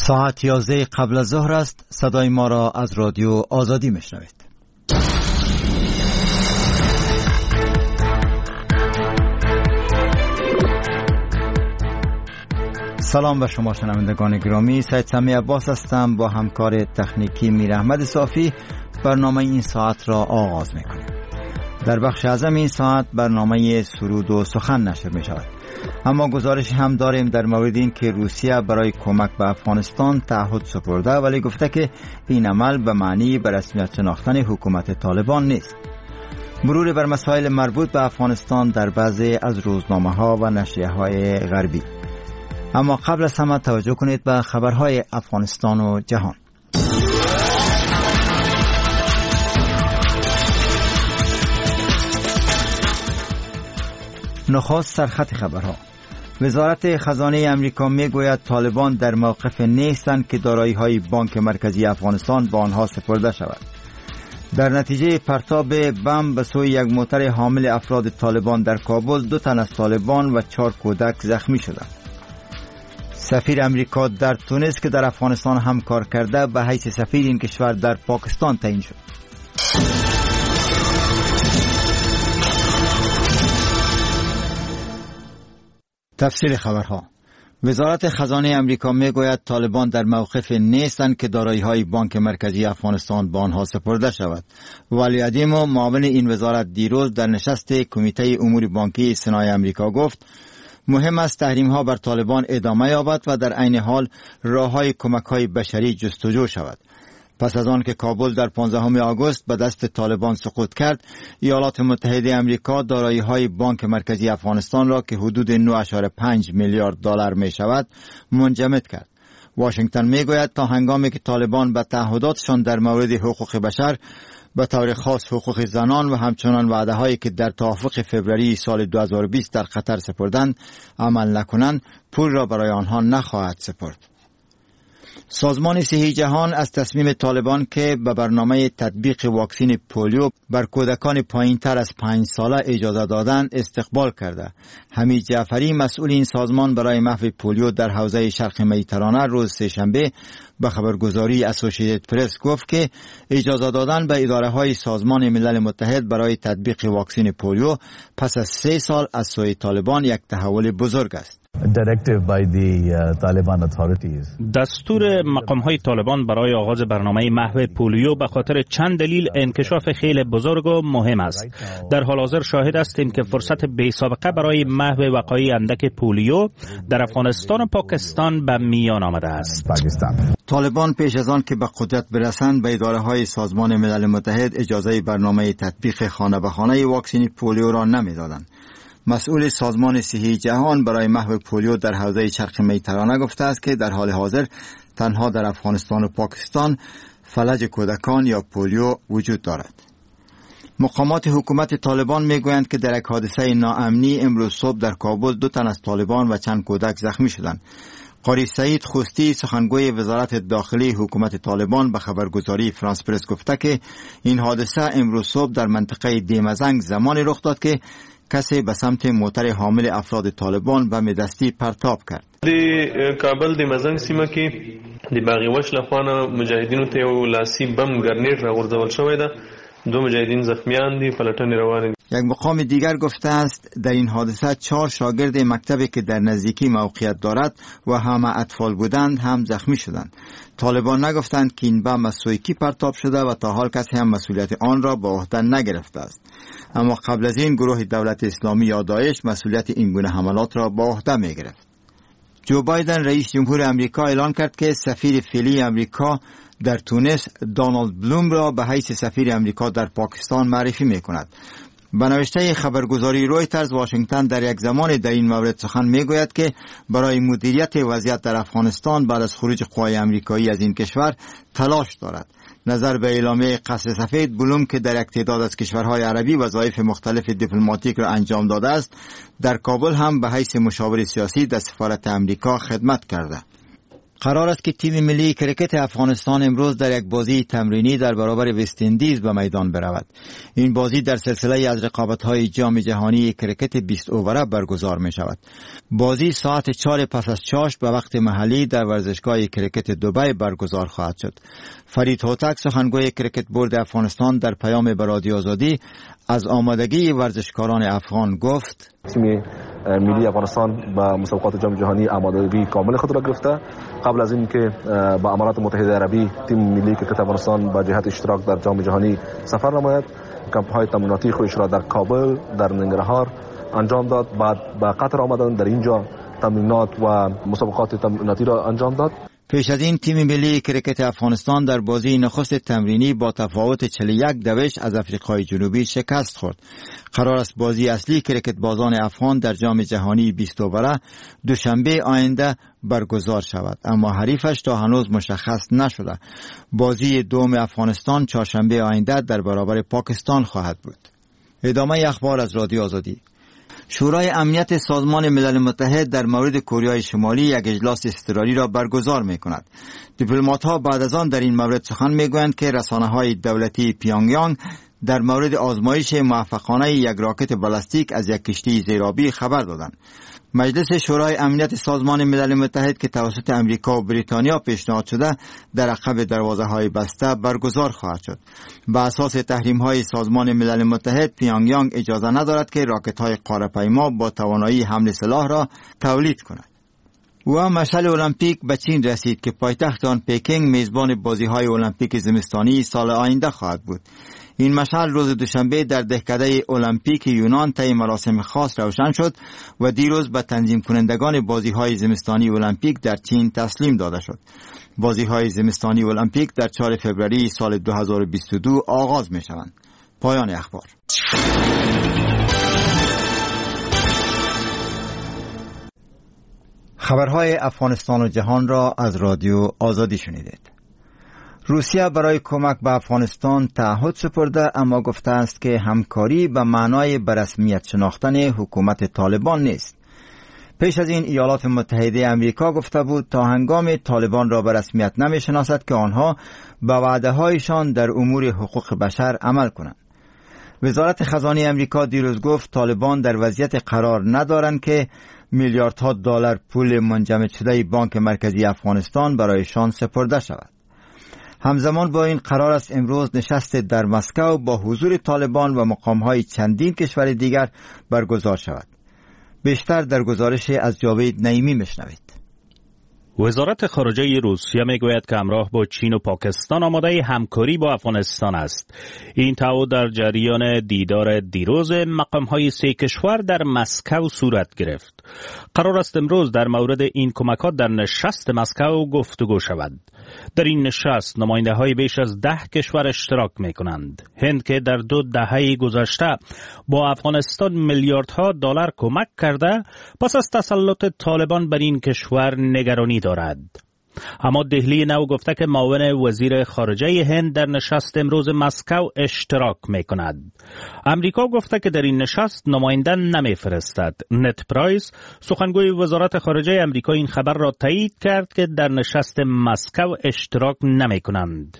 ساعت 11 قبل از ظهر است. صدای ما را از رادیو آزادی میشنوید. سلام به شما شنوندگان گرامی. سید سمی عباس هستم. با همکار تکنیکی میر احمد صافی برنامه این ساعت را آغاز میکنیم. در بخش اعظم این ساعت برنامه سرود و سخن نشر می شود. اما گزارش هم داریم در مورد این که روسیه برای کمک به افغانستان تعهد سپرده، ولی گفته که این عمل به معنی به رسمیت شناختن حکومت طالبان نیست. مرور بر مسائل مربوط به افغانستان در بعضی از روزنامه‌ها و نشریه‌های غربی. اما قبل از همه توجه کنید به خبرهای افغانستان و جهان. نخست سرخط خبرها. وزارت خزانه امریکا میگوید طالبان در موقف نیستند که دارایی‌های بانک مرکزی افغانستان به آنها سپرده شود. در نتیجه پرتاب بمب به سوی یک موتر حامل افراد طالبان در کابل 2 تن از طالبان و 4 کودک زخمی شدند. سفیر امریکا در تونس که در افغانستان همکار کرده به حیث سفیر این کشور در پاکستان تعیین شد. تفصیل خبرها. وزارت خزانه امریکا میگوید طالبان در موقف نیستند که دارایی‌های بانک مرکزی افغانستان به آنها سپرده شود. ولی ادیمو معاون این وزارت دیروز در نشست کمیته امور بانکی سنای امریکا گفت مهم است تحریم‌ها بر طالبان ادامه یابد و در عین حال راه‌های کمک‌های بشری جستجو شود. پس از آن که کابل در 15 آگوست به دست طالبان سقوط کرد، ایالات متحده آمریکا دارایی‌های بانک مرکزی افغانستان را که حدود 9.5 میلیارد دلار می شود منجمد کرد. واشنگتن می گوید تا هنگامی که طالبان به تعهداتشان در مورد حقوق بشر، به طور خاص حقوق زنان و همچنان وعده‌هایی که در توافق فوریه سال 2020 در قطر سپردند عمل نکنند، پول را برای آنها نخواهد سپرد. سازمان صحی جهان از تصمیم طالبان که به برنامه تطبیق واکسن پولیو بر کودکان پایین‌تر از 5 ساله اجازه دادن استقبال کرده. حمید جعفری مسئول این سازمان برای محو پولیو در حوزه شرق مدیترانه روز سه‌شنبه به خبرگزاری اسوسییتد پرس گفت که اجازه دادن به اداره‌های سازمان ملل متحد برای تطبیق واکسن پولیو پس از 3 سال از سوی طالبان یک تحول بزرگ است. دستور مقام‌های طالبان برای آغاز برنامه محو پولیو به خاطر چند دلیل انکشاف خیلی بزرگ و مهم است. در حال حاضر شاهد هستیم که فرصت بی‌سابقه برای محو وقایع اندک پولیو در افغانستان و پاکستان به میان آمده است. طالبان پیش از آن که به قدرت برسند به اداره‌های سازمان ملل متحد اجازه برنامه تطبیق خانه به خانه واکسن پولیو را نمی‌دادند. مسئول سازمان صحی جهان برای محو پولیو در حوزه شرق مدیترانه گفته است که در حال حاضر تنها در افغانستان و پاکستان فلج کودکان یا پولیو وجود دارد. مقامات حکومت طالبان میگویند که در یک حادثه ناامنی امروز صبح در کابل 2 تن از طالبان و چند کودک زخمی شدند. قاری سعید خوستی سخنگوی وزارت داخلی حکومت طالبان به خبرگزاری فرانس پرس گفته که این حادثه امروز صبح در منطقه دیمزنگ زمانی رخ داد که کسی به سمت موتر حامل افراد طالبان به مدستی پرتاب کرد. د کابل د مزنګ سیمه کې د باغی وش لخوانه مجاهدینو ته یو لاسي بم ګرنیټ راغورځول شوی ده. 2 مجاهدین زخمیان دي، پلټنې روانه دي. یک مقام دیگر گفته است در این حادثه 4 شاگرد مکتبی که در نزدیکی موقعیت دارد و همه اطفال بودند هم زخمی شدند. طالبان نگفتند که این بم از سوی کی پرتاب شده و تا حال کسی هم مسئولیت آن را به عهده نگرفته است. اما قبل از این گروه دولت اسلامی یا داعش مسئولیت این گونه حملات را به عهده می گرفت. جو بایدن رئیس جمهور امریکا اعلان کرد که سفیر فعلی امریکا در تونس دونالد بلوم را به حیث سفیر امریکا در پاکستان معرفی می کند. به نوشته خبرگزاری رویترز واشنگتن در یک زمان در این مورد سخن می گوید که برای مدیریت وضعیت در افغانستان بعد از خروج قوای امریکایی از این کشور تلاش دارد. نظر به اعلامیه قصر سفید، بلوم که در یک تعداد از کشورهای عربی وظایف مختلف دیپلماتیک را انجام داده است، در کابل هم به حیث مشاور سیاسی در سفارت امریکا خدمت کرده. قرار است که تیم ملی کرکت افغانستان امروز در یک بازی تمرینی در برابر وست اندیز به میدان برود. این بازی در سلسله از رقابت‌های جام جهانی کرکت 20 اووره برگزار می شود. بازی ساعت 4 پس از چاشت به وقت محلی در ورزشگاه کرکت دبی برگزار خواهد شد. فرید هوتک سخنگوی کرکت بورد افغانستان در پیام به رادیو آزادی از آمادگی ورزشکاران افغان گفت: تیم ملی افغانستان با مسابقات جام جهانی آمادگی کامل خود را گرفته. قبل از اینکه با امارات متحده عربی تیم ملی کرکت افغانستان با جهت اشتراک در جام جهانی سفر نماید، کمپ‌های تمریناتی خودش را در کابل، در ننگرهار انجام داد. بعد به قطر آمدند، در اینجا تمرینات و مسابقات تمریناتی را انجام داد. پیش از این تیم ملی کرکت افغانستان در بازی نخست تمرینی با تفاوت 41-2 از افریقای جنوبی شکست خورد. قرار است بازی اصلی کرکت بازان افغان در جام جهانی 20 اووره دوشنبه آینده برگزار شود، اما حریفش تا هنوز مشخص نشده. بازی دوم افغانستان چهارشنبه آینده در برابر پاکستان خواهد بود. ادامه اخبار از رادیو آزادی. شورای امنیت سازمان ملل متحد در مورد کره شمالی یک اجلاس اضطراری را برگزار می کند. دیپلمات‌ها بعد از آن در این مورد سخن می گویند که رسانه‌های دولتی پیونگیانگ در مورد آزمایش موفقانه یک راکت بالستیک از یک کشتی زیرآبی خبر دادند. مجلس شورای امنیت سازمان ملل متحد که توسط امریکا و بریتانیا پیشنهاد شده در عقب دروازه‌های بسته برگزار خواهد شد. بر اساس تحریم‌های سازمان ملل متحد پیونگیانگ اجازه ندارد که راکت‌های قاره‌پیما با توانایی حمل سلاح را تولید کند. و مشعل المپیک به چین رسید که پایتخت آن پکینگ میزبان بازی‌های المپیک زمستانی سال آینده خواهد بود. این مشعل روز دوشنبه در دهکده المپیک یونان طی مراسم خاص روشن شد و دیروز به تنظیم کنندگان بازی‌های زمستانی المپیک در چین تسلیم داده شد. بازی‌های زمستانی المپیک در 4 فوریه سال 2022 آغاز می‌شوند. پایان اخبار. خبرهای افغانستان و جهان را از رادیو آزادی شنیدید. روسیه برای کمک به افغانستان تعهد سپرده، اما گفته است که همکاری به معنای به رسمیت شناختن حکومت طالبان نیست. پیش از این ایالات متحده امریکا گفته بود تا هنگام طالبان را به رسمیت نمی شناسد که آنها به وعده هایشان در امور حقوق بشر عمل کنند. وزارت خزانه امریکا دیروز گفت طالبان در وضعیت قرار ندارند که میلیاردها دلار پول منجمد شده بانک مرکزی افغانستان برایشان سپرده شود. همزمان با این قرار است امروز نشست در مسکو با حضور طالبان و مقام‌های چندین کشور دیگر برگزار شود. بیشتر در گزارش از جاوید نعیمی میشنوید. وزارت خارجه روسیه میگوید که همراه با چین و پاکستان آماده همکاری با افغانستان است. این تعهد در جریان دیدار دیروز مقام‌های 3 کشور در مسکو صورت گرفت. قرار است امروز در مورد این کمکات در نشست مسکو گفتگو شود. در این نشست نماینده‌های بیش از 10 کشور اشتراک می‌کنند. هند که در 2 دهه گذشته با افغانستان میلیاردها دلار کمک کرده، پس از تسلط طالبان بر این کشور نگرانی دارد. اما دهلی نو گفته که معاون وزیر خارجه هند در نشست امروز مسکو اشتراک می‌کند. امریکا گفته که در این نشست نماینده نمی‌فرستد. نت پرایس سخنگوی وزارت خارجه امریکا این خبر را تایید کرد که در نشست مسکو اشتراک نمی‌کنند.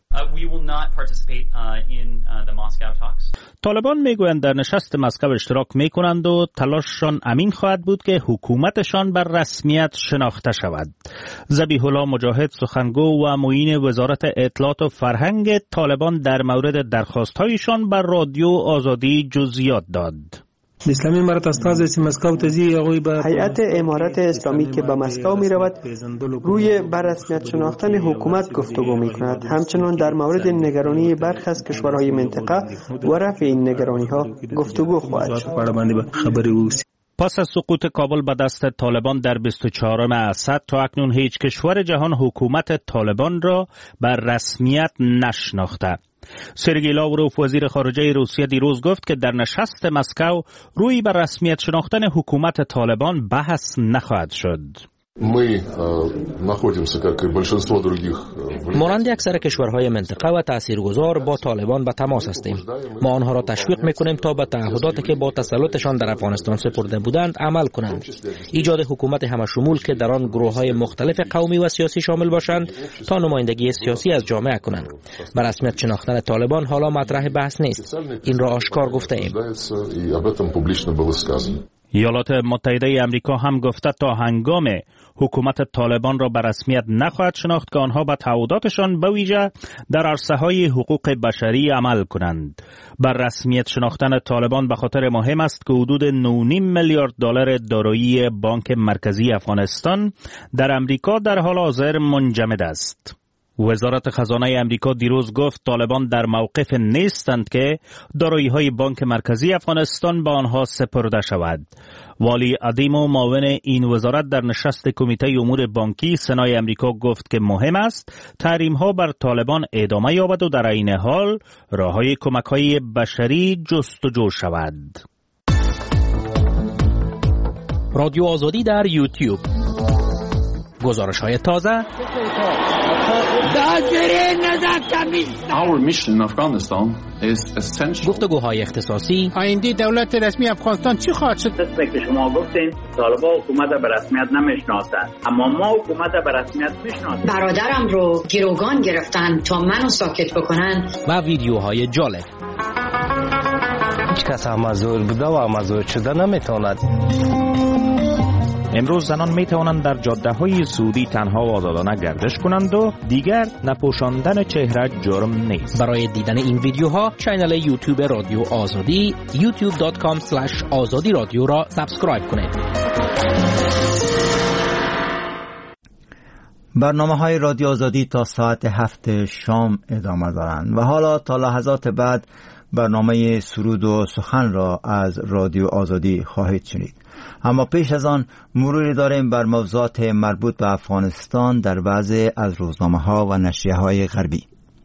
طالبان میگویند در نشست مسکو اشتراک میکنند و تلاششان امین خواهد بود که حکومتشان بر رسمیت شناخته شود. ذبیح الله مجاهد سخنگو و معین وزارت اطلاعات و فرهنگ طالبان در مورد درخواست‌هایشان بر رادیو آزادی جزئیات داد. اسلامی امارت استازی مسکو تزی هیئت امارت اسلامی که به مسکو می رود روی بر رسمیت شناختن حکومت گفتگو می کند. همچنان در مورد نگرانی برخی از کشورهای منطقه و رفع این نگرانی ها گفتگو خواهد شد. پس از سقوط کابل به دست طالبان در 24 اسد تا اکنون هیچ کشور جهان حکومت طالبان را بر رسمیت نشناخته. سرگئی لاوروف وزیر خارجه روسیه دیروز گفت که در نشست مسکو روی بر رسمیت شناختن حکومت طالبان بحث نخواهد شد. مانند اکثر کشورهای منطقه و تاثیرگذار با طالبان به تماس هستیم. ما آنها را تشویق میکنیم تا به تعهداتی که با تسلطشان در افغانستان سپرده بودند عمل کنند. ایجاد حکومت همشمول که در آن گروه‌های مختلف قومی و سیاسی شامل باشند تا نمایندگی سیاسی از جامعه کنند. به رسمیت شناختن طالبان حالا مطرح بحث نیست. این را آشکار گفته ایم. ایالات متحده امریکا هم گفته تا هنگام حکومت طالبان را به رسمیت نخواهد شناخت که آنها به تعهداتشان به ویژه در عرصه‌های حقوق بشری عمل کنند. بر رسمیت شناختن طالبان به خاطر مهم است که حدود 9.5 میلیارد دلار دارایی بانک مرکزی افغانستان در امریکا در حال حاضر منجمد است. وزارت خزانه امریکا دیروز گفت طالبان در موقف نیستند که دارایی‌های بانک مرکزی افغانستان به آنها سپرده شود. والی عدیم و معاون این وزارت در نشست کمیته امور بانکی سنای امریکا گفت که مهم است تحریم‌ها بر طالبان ادامه یابد و در عین حال راه‌های کمک‌های بشری جستجو شود. رادیو آزادی در یوتیوب. گزارش‌های تازه. گفتگوهای اختصاصی. آینده دولت رسمی افغانستان چی خواهد شد؟ مثل که شما گفتین طالبان حکومت به رسمیت نمیشناسند، اما ما حکومت به رسمیت میشناسیم. برادرم رو گروگان گرفتن تا منو ساکت بکنن. و ویدیوهای جالب. هیچ کس مزور بوده و مزور شده نمیتواند. امروز زنان می توانند در جاده‌های سعودی تنها و آزادانه گردش کنند و دیگر نپوشاندن چهره جرم نیست. برای دیدن این ویدیوها کانال یوتیوب رادیو آزادی youtube.com/azadi رادیو را سابسکرایب کنید. برنامه‌های رادیو آزادی تا ساعت 7 شام ادامه دارند و حالا تا لحظات بعد برنامه سرود و سخن را از رادیو آزادی خواهید شنید. اما پیش از آن مروری داریم بر موضوعات مربوط به افغانستان در بعضی از روزنامه‌ها و نشریه‌های غربی.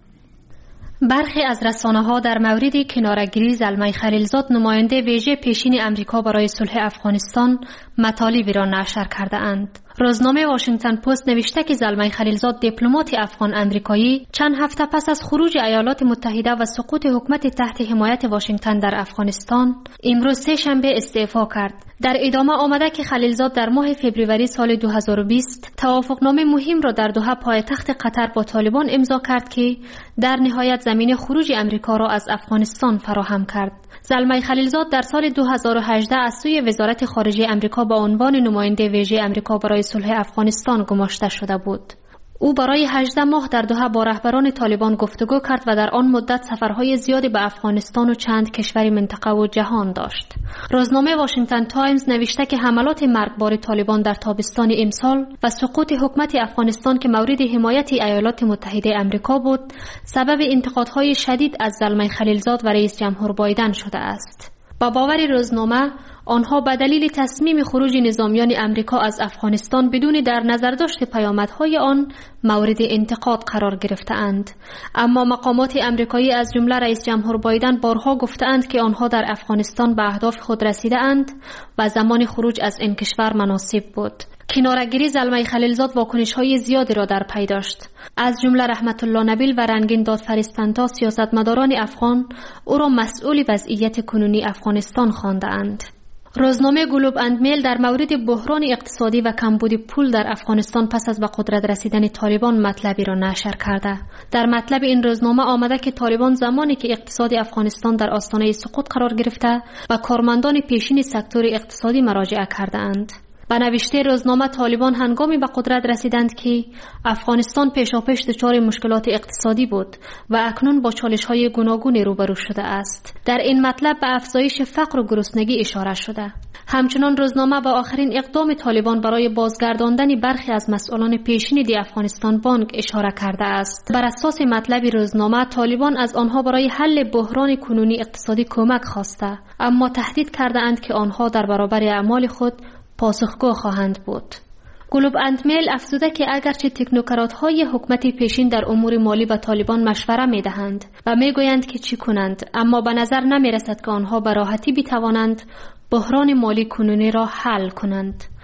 برخی از رسانه‌ها در مورد کناره‌گیری زلمه خلیلزاد نماینده ویژه پیشین امریکا برای صلح افغانستان مطالبی را نشر کرده‌اند. روزنامه واشنگتن پست نوشته که زلمه خلیلزاد دیپلمات افغان امریکایی چند هفته پس از خروج ایالات متحده و سقوط حکومت تحت حمایت واشنگتن در افغانستان امروز سه شنبه استعفا کرد. در ادامه آمده که خلیلزاد در ماه فوریه سال 2020 توافقنامه مهم را در دوحه پایتخت قطر با طالبان امضا کرد که در نهایت زمینه خروج امریکا را از افغانستان فراهم کرد. زلمه خلیلزاد در سال 2018 از سوی وزارت خارجه امریکا با عنوان نماینده ویژه امریکا برای صلح افغانستان گماشته شده بود. او برای 18 ماه در دوحه با رهبران طالبان گفتگو کرد و در آن مدت سفرهای زیادی به افغانستان و چند کشور منطقه و جهان داشت. روزنامه واشنگتن تایمز نوشته که حملات مرگبار طالبان در تابستان امسال و سقوط حکومت افغانستان که مورد حمایت ایالات متحده امریکا بود، سبب انتقادهای شدید از زلمه خلیلزاد و رئیس جمهور بایدن شده است. با باور روزنامه، آنها به دلیل تصمیم خروج نظامیان امریکا از افغانستان بدون در نظر داشت پیامدهای آن مورد انتقاد قرار گرفته‌اند. اما مقامات امریکایی از جمله رئیس جمهور بایدن بارها گفته‌اند که آنها در افغانستان به اهداف خود رسیده‌اند و زمان خروج از این کشور مناسب بود. کناره‌گیری زلمه خلیلزاد واکنش‌های زیادی را در پی داشت. از جمله رحمت الله نبیل و رنگین دادفرستان‌ها سیاستمداران افغان او را مسئول وضعیت کنونی افغانستان خوانده‌اند. روزنامه گلوب اند میل در مورد بحران اقتصادی و کمبود پول در افغانستان پس از به قدرت رسیدن طالبان مطلبی را نشر کرده. در مطلب این روزنامه آمده که طالبان زمانی که اقتصاد افغانستان در آستانه سقوط قرار گرفته و کارمندان پیشین سکتور اقتصادی مراجعه کرده اند. به نوشته روزنامه طالبان هنگامی به قدرت رسیدند که افغانستان پیشاپیش دچار مشکلات اقتصادی بود و اکنون با چالش‌های گوناگون روبرو شده است. در این مطلب به افزایش فقر و گرسنگی اشاره شده. همچنان روزنامه به آخرین اقدام طالبان برای بازگرداندن برخی از مسئولان پیشین دی افغانستان بانک اشاره کرده است. بر اساس مطلب روزنامه طالبان از آنها برای حل بحران کنونی اقتصادی کمک خواسته، اما تهدید کرده اند که آنها در برابر اعمال خود پاسخگو خواهند بود. گلوب اند میل افزوده که اگرچه تکنوکرات‌های حکومت پیشین در امور مالی به طالبان مشوره می‌دهند و می‌گویند که چی کنند، اما به نظر نمی‌رسد که آنها به راحتی بتوانند بحران مالی کنونی را حل کنند.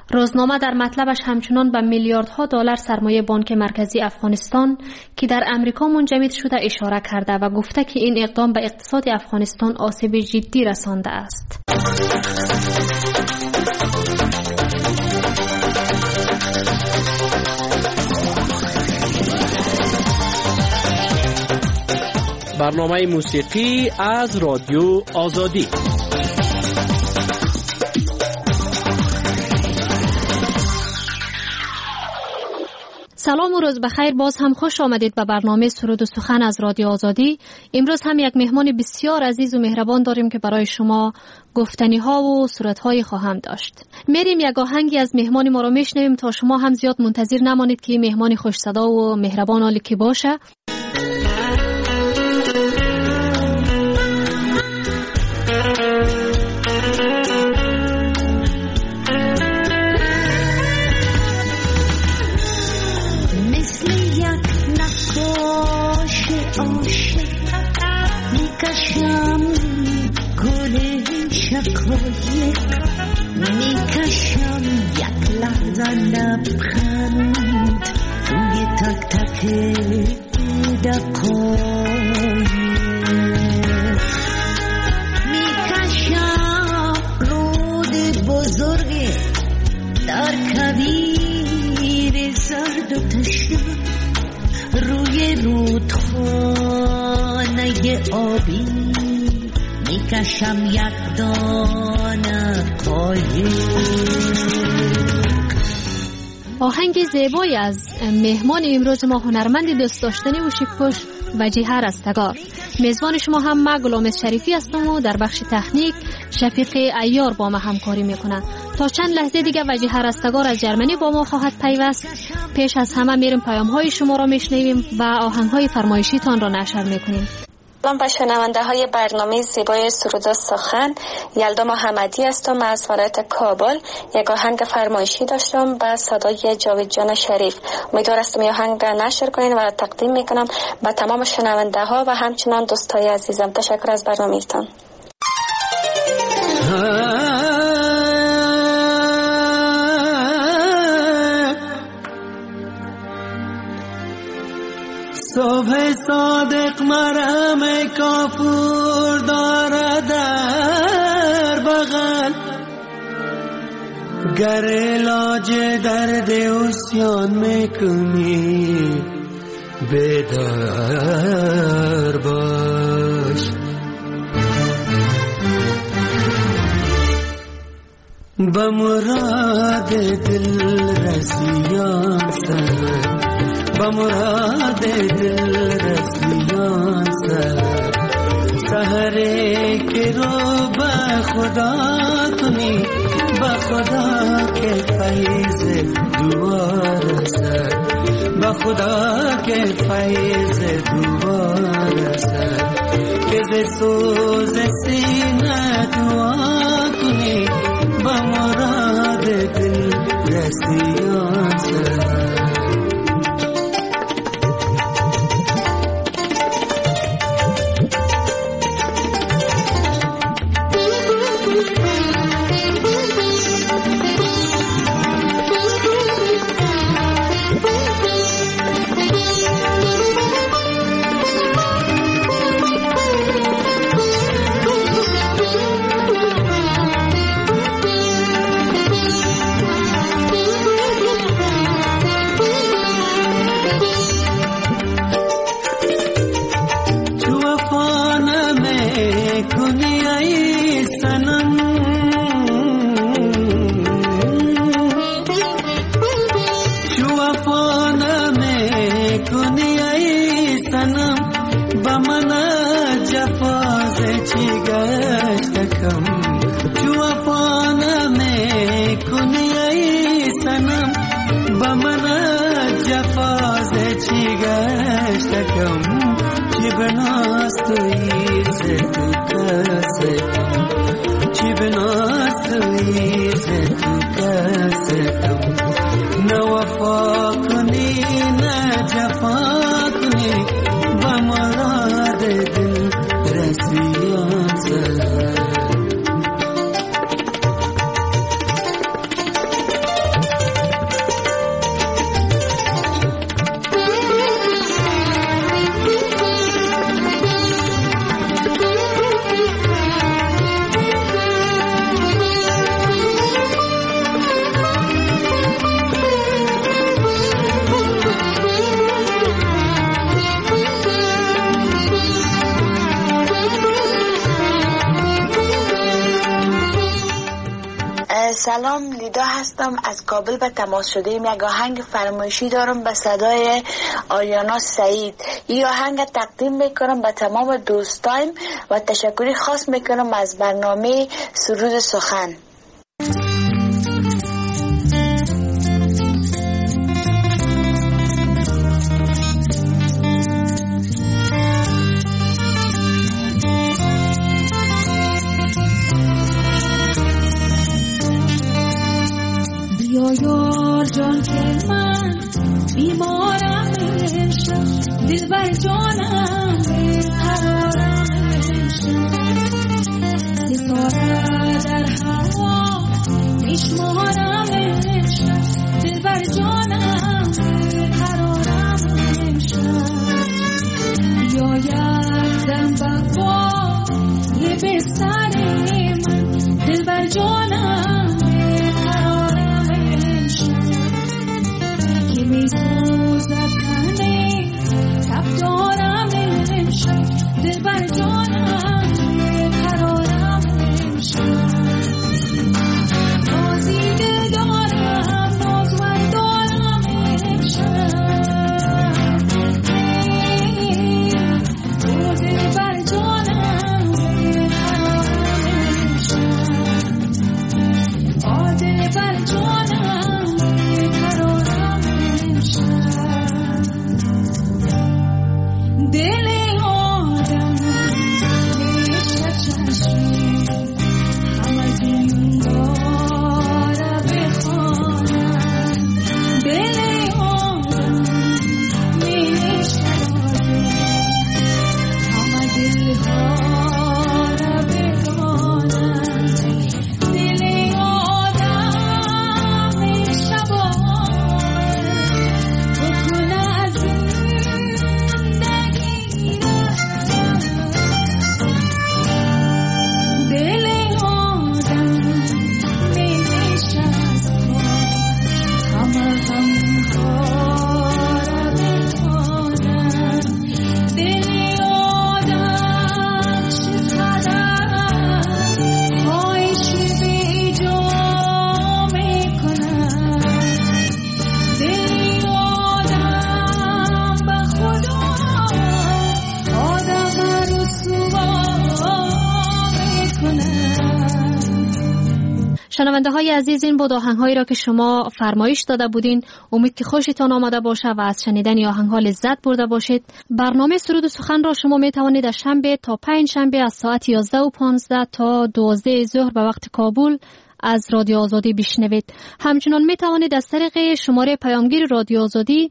روزنامه در مطلبش همچنان به میلیاردها دلار سرمایه بانک مرکزی افغانستان که در امریکا منجمد شده اشاره کرده و گفته که این اقدام به اقتصاد افغانستان آسیب جدی رسانده است. برنامه موسیقی از رادیو آزادی. سلام و روز بخیر. باز هم خوش آمدید به برنامه سرود و سخن از رادیو آزادی. امروز هم یک مهمان بسیار عزیز و مهربان داریم که برای شما گفتنی ها و صورت های خواهم داشت. میریم یک آهنگی از مهمان ما رو میشنویم تا شما هم زیاد منتظر نمانید که مهمان خوش صدا و مهربان حالی که باشه. میکشم گل شقایق، میکشم یک لحظه لبخند روی تک تک دقایق، میکشم رود بزرگ در کویر زرد و تشنه روی رودخانه آبی، میکشم یک دانه قایق. آهنگ زیبایی از مهمان امروز ما هنرمند دوست داشتنی و شیک‌پوش وجیه رستگار. میزبان شما هم من غلام شریفی هستم و در بخش تکنیک شفیق عیار با ما همکاری میکنن. تا چند لحظه دیگه وجیه رستگار از جرمنی با ما خواهد پیوست. پیش از همه میریم پیام های شما را میشنویم و آهنگ های فرمایشی تان را نشر میکنیم. سلام به شنونده های برنامه زیبای سرود و سخن. یلدا محمدی هستم از ولایت کابل. یک آهنگ فرمایشی داشتم به صدای جاوید جان شریف. امیدوار هستم این آهنگ نشر کنین و تقدیم میکنم به تمام شنونده ها و همچنان دوستای عزیزم. تشکر از برنامه‌تان. صبح صادق مرهم کافور دارد در بغل، گر علاج درد عصیان میکنی بیدار باش. به مراد دل رسیان سر، به مراد دل رسیان سر، سحری که رو به خدا کنی، به خدا که فیض دوار سر، به خدا که فیض دوار سر، که ز سوز سینه دعا کنی، به مراد دل رسیان سر. سلام، لیدا هستم از کابل به تماس شده ایم. یک آهنگ فرمایشی دارم به صدای آریانا سعید. این آهنگ تقدیم میکنم به تمام دوستایم و تشکری خاص میکنم از برنامه سرود سخن. یار جان که من بیمارم شم، دل بر جانم قرارم شم، ستاره در هوا میشمارم شم، دل بر جانم قرارم شم. یا یک دم بقا یه بستر من، دل بر جانم می سوزد تنه تب دارم امشب، دل بر جانم قرارم امشب. نازی دل دارم نازمند دارم امشب، تو دل بر جانم قرارم امشب، دل بر جانم قرارم. دل آدم میشه چشمی همه دین داره بخوانم، دل آدم میشه همه دل ها را بخوانم، دل آدم میشه شنونده های عزیز، این بود آهنگ هایی را که شما فرمایش داده بودین. امید که خوشتان آمده باشه و از شنیدن آهنگ ها لذت برده باشید. برنامه سرود و سخن را شما می توانید از شنبه تا پنجشنبه از ساعت 11:15 تا 12 ظهر به وقت کابل از رادیو آزادی بشنوید. همچنان می توانید از طریق شماره پیامگیر رادیو آزادی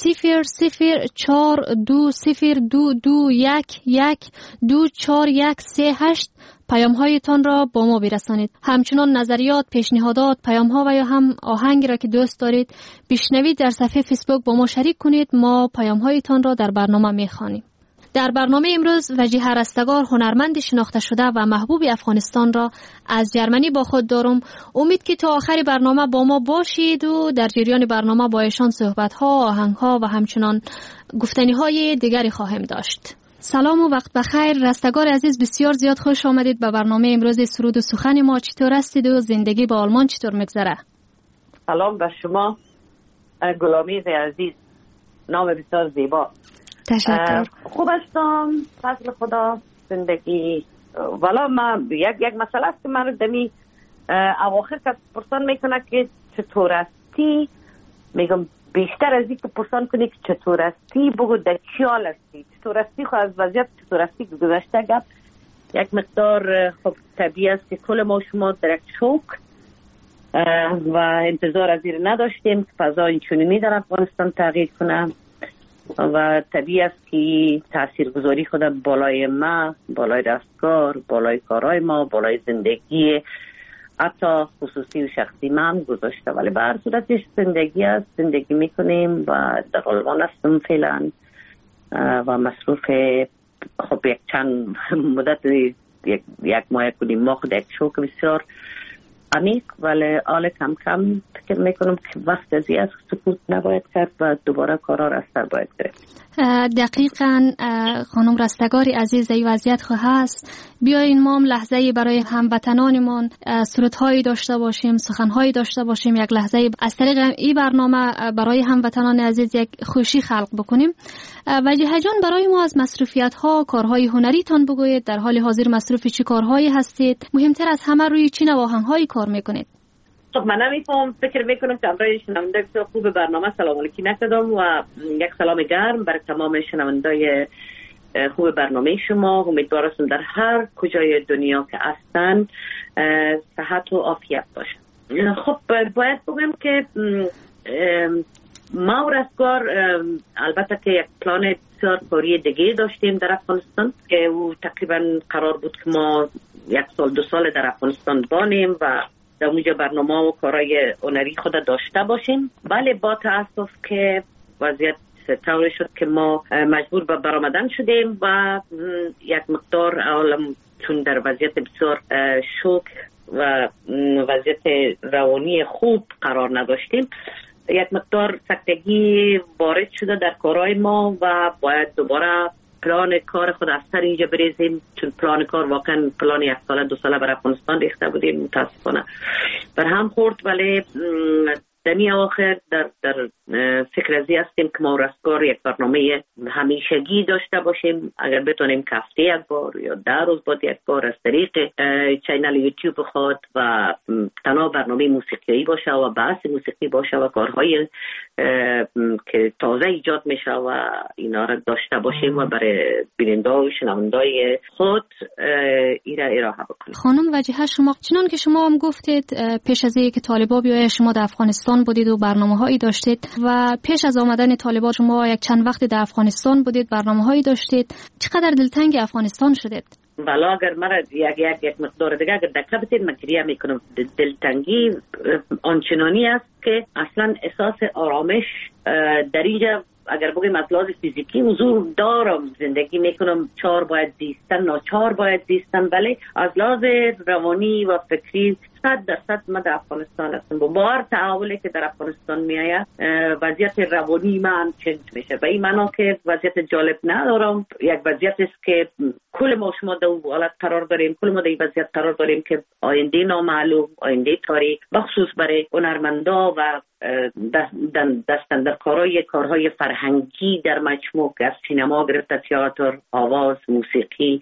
00422211241138 پیام هایتان را با ما برسانید. همچنان نظریات، پیشنهادات، پیام ها و یا هم آهنگی را که دوست دارید بشنوید در صفحه فیسبوک با ما شریک کنید. ما پیام هایتان را در برنامه میخوانیم. در برنامه امروز وجیه رستگار، هنرمند شناخته شده و محبوب افغانستان را از جرمنی با خود دارم. امید که تا آخر برنامه با ما باشید و در جریان برنامه با ایشان صحبت ها، آهنگ ها و همچنان گفتنی های دیگری خواهیم داشت. سلام و وقت بخیر. رستگار عزیز، بسیار زیاد خوش آمدید به برنامه امروز سرود و سخن ما. چطور هستید و زندگی با آلمان چطور میگذره؟ سلام به شما گلامیز عزیز، نام بسیار زیبا. تشکر. خوب هستم، فضل خدا، زندگی. والا من یک مسئله است که من رو دمی اواخر که پرسان میکنه که چطور هستی، میگم بیشتر از این که پرسان کنی که چطور هستی بگو در چی حال هستی. چطور هستی خو از وضعیت چطور هستی گذشته گپ یک مقدار خب طبیعی است که کل ما شما در یک شوک و انتظار از این نداشتیم که فضا اینچنینی در افغانستان تغییر کنه و طبیعی است که تاثیرگذاری خود بالای ما، بالای دستکار، بالای کارهای ما، بالای زندگی حتی خصوصی و شخصی ما هم گذاشته. ولی به هر صورتش زندگی است، زندگی میکنیم و در آلمان هستم فعلا و مصروف خب یک چند مدت یک ماه کنیم ما خود یک شوک بسیار عمیق، ولی حال کم کم فکر میکنم که وقت ازی از سکوت نباید کرد و دوباره کارا را سر باید گرفت. دقیقاً خانم رستگاری عزیز، ای وضعیت خو هست. بیاین ما هم لحظه‌ای برای هموطنانمون سرودهایی داشته باشیم، سخنهایی داشته باشیم، یک لحظه از طریق این برنامه برای هموطنان عزیز یک خوشی خلق بکنیم. وجیه جان، برای ما از مصروفیت‌ها، کارهای هنریتان بگویید. در حال حاضر مصروف چه کارهایی هستید؟ مهمتر از همه روی چه نواهن‌هایی کار میکنید؟ خب من نمیفهم، فکر میکنم که امروز شنونده بسیار خوب برنامه سلام علیکی نکردم و یک سلام گرم برای تمام شنوندای خوب برنامه شما. امیدوارم در هر کجای دنیا که هستن صحت و عافیت باشه. خب باید بگم که ما و رستگار البته که یک پلان بسیار کاری دیگه داشتیم در افغانستان که او تقریبا قرار بود که ما 1 سال 2 سال در افغانستان بانیم و در اونجا برنامه و کارهای هنری خود داشته باشیم. ولی با تاسف که وضعیت طوری شد که ما مجبور به برآمدن شدیم و یک مقدار عالم چون در وضعیت بسیار شوک و وضعیت روانی خوب قرار نداشتیم، یک مقدار سکتگی وارد شده در کارهای ما و باید دوباره پلان کار خود از سر اینجا بریزیم، چون پلان کار واقعا پلان 1 ساله 2 ساله برای افغانستان ریخته بودیم. متاسفانه بر هم خورد، ولی دمی آخر در فکر ازی هستیم که ما رستگار یک برنامه همیشگی داشته باشیم. اگر بتونیم که هفته 1 بار یا 10 روز بعد 1 بار از طریق چینل یوتیوب خود و تنها برنامه موسیقی باشه و بحث موسیقی باشه و کارهای که تازه ایجاد میشه و اینا را داشته باشیم و برای بیننده و شنوندای خود ایرا ارائه بکنیم. خانم وجیه، شما چنان که شما هم گفتید پیش از اینکه طالبان بیاید شما در افغانستان بودید و برنامه‌هایی داشتید و پیش از آمدن طالبان شما یک چند وقت در افغانستان بودید، برنامه‌هایی داشتید. چقدر دلتنگ افغانستان شدید؟ والا اگر مرا یک مقدار دیگه اگر دکه بتید من گریه میکنم. دلتنگی آنچنانی است که اصلا احساس آرامش در اینجا اگر بگیم از لحاظ فیزیکی حضور دارم، زندگی میکنم، 4 باید زیستن، ناچار باید زیستن، ولی از لحاظ روانی و فکری 100% من در افغانستان هستم. با هر تحولی که در افغانستان میآید وضعیت روانی من چنج میشه. و این معنا که وضعیت جالب ندارم، یک وضعیت است که کل ما شما در اون حالت قرار داریم، کل ما در این وضعیت قرار داریم که آینده نامعلوم، آینده تاریک، بخصوص برای هنرمندا و دستن در کارهای فرهنگی در مجموع که از سینما گرفته تئاتر، آواز، موسیقی،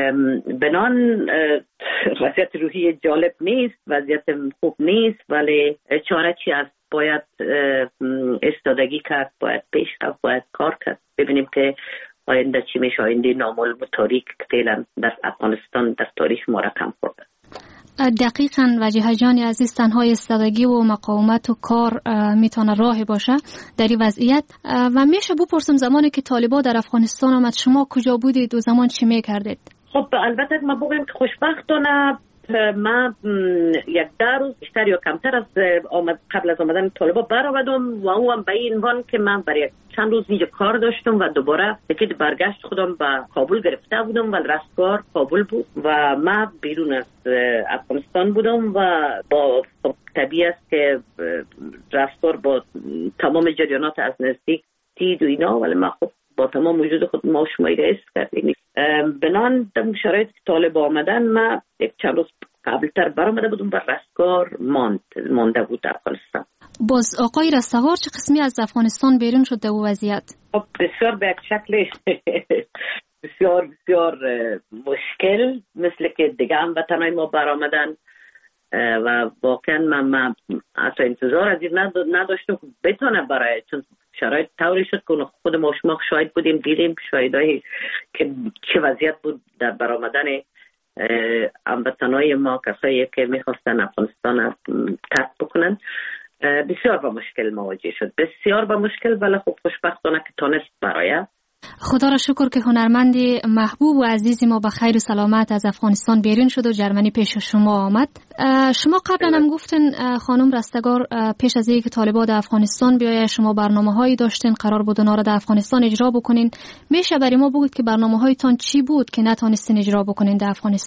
بنان وضعیت روحی جالب نیست، وضعیت خوب نیست، ولی چاره چی است؟ باید استادگی کرد، باید پیش رفت، باید کار کرد. ببینیم که آینده چی میشه، آینده نامعلوم و تاریک که فعلا در افغانستان در تاریخ ما رقم خورده. دقیقاً وجیه جان عزیز، تنها ایستادگی و مقاومت و کار میتونه راه باشه در این وضعیت. و میشه بپرسم زمانی که طالبان در افغانستان آمد شما کجا بودید و زمان چی میکردید؟ خب البته ما بگیم که خوشبختانه من 1-2 روز بیشتر یا کمتر از قبل از آمدن طالبان برآمدم و او هم به این عنوان که من برای چند روز اینجا کار داشتم و دوباره تیکت برگشت خودم به کابل گرفته بودم و رستگار کابل بود و من بیرون از افغانستان بودم و با طبیعی است که رستگار با تمام جریانات از نزدیک دید و اینا، ولی من خب با تمام وجود خود ما شمایی رئیس کردیم. بنان در شرایط که طالب آمدن من 1-2 روز قبلتر برآمده بودم و رستگار مانده بود در افغانستان. باز آقای رستگار چه قسمی از افغانستان بیرون شد در وضعیت؟ بسیار به یک شکل بسیار بسیار مشکل، مثل که دیگه هم وطنهای ما برآمدن و واقعا من اصلا انتظار از این نداشتم که بتونه برای، چون شرایط طوری شد که خود ما شما شاهد بودیم، دیدیم شاهدایی که چه وضعیت بود در برآمدن هموطنای ما، کسایی که میخواستن افغانستان ترک بکنن. بسیار با مشکل مواجه شد، بسیار با مشکل، ولی خب خوشبختانه که تونست برای. خدا را شکر که هنرمندی محبوب و عزیزی ما به خیر و سلامت از افغانستان بیرون شد و جرمنی پیش شما آمد. شما قبلا هم گفتین خانم رستگار پیش از اینکه طالبان در افغانستان بیاید شما برنامه‌هایی داشتین، قرار بود اونا را در افغانستان اجرا بکنین. میشه برای ما بگید که برنامه‌هایتان چی بود که نتونستین اجرا بکنین در افغانستان؟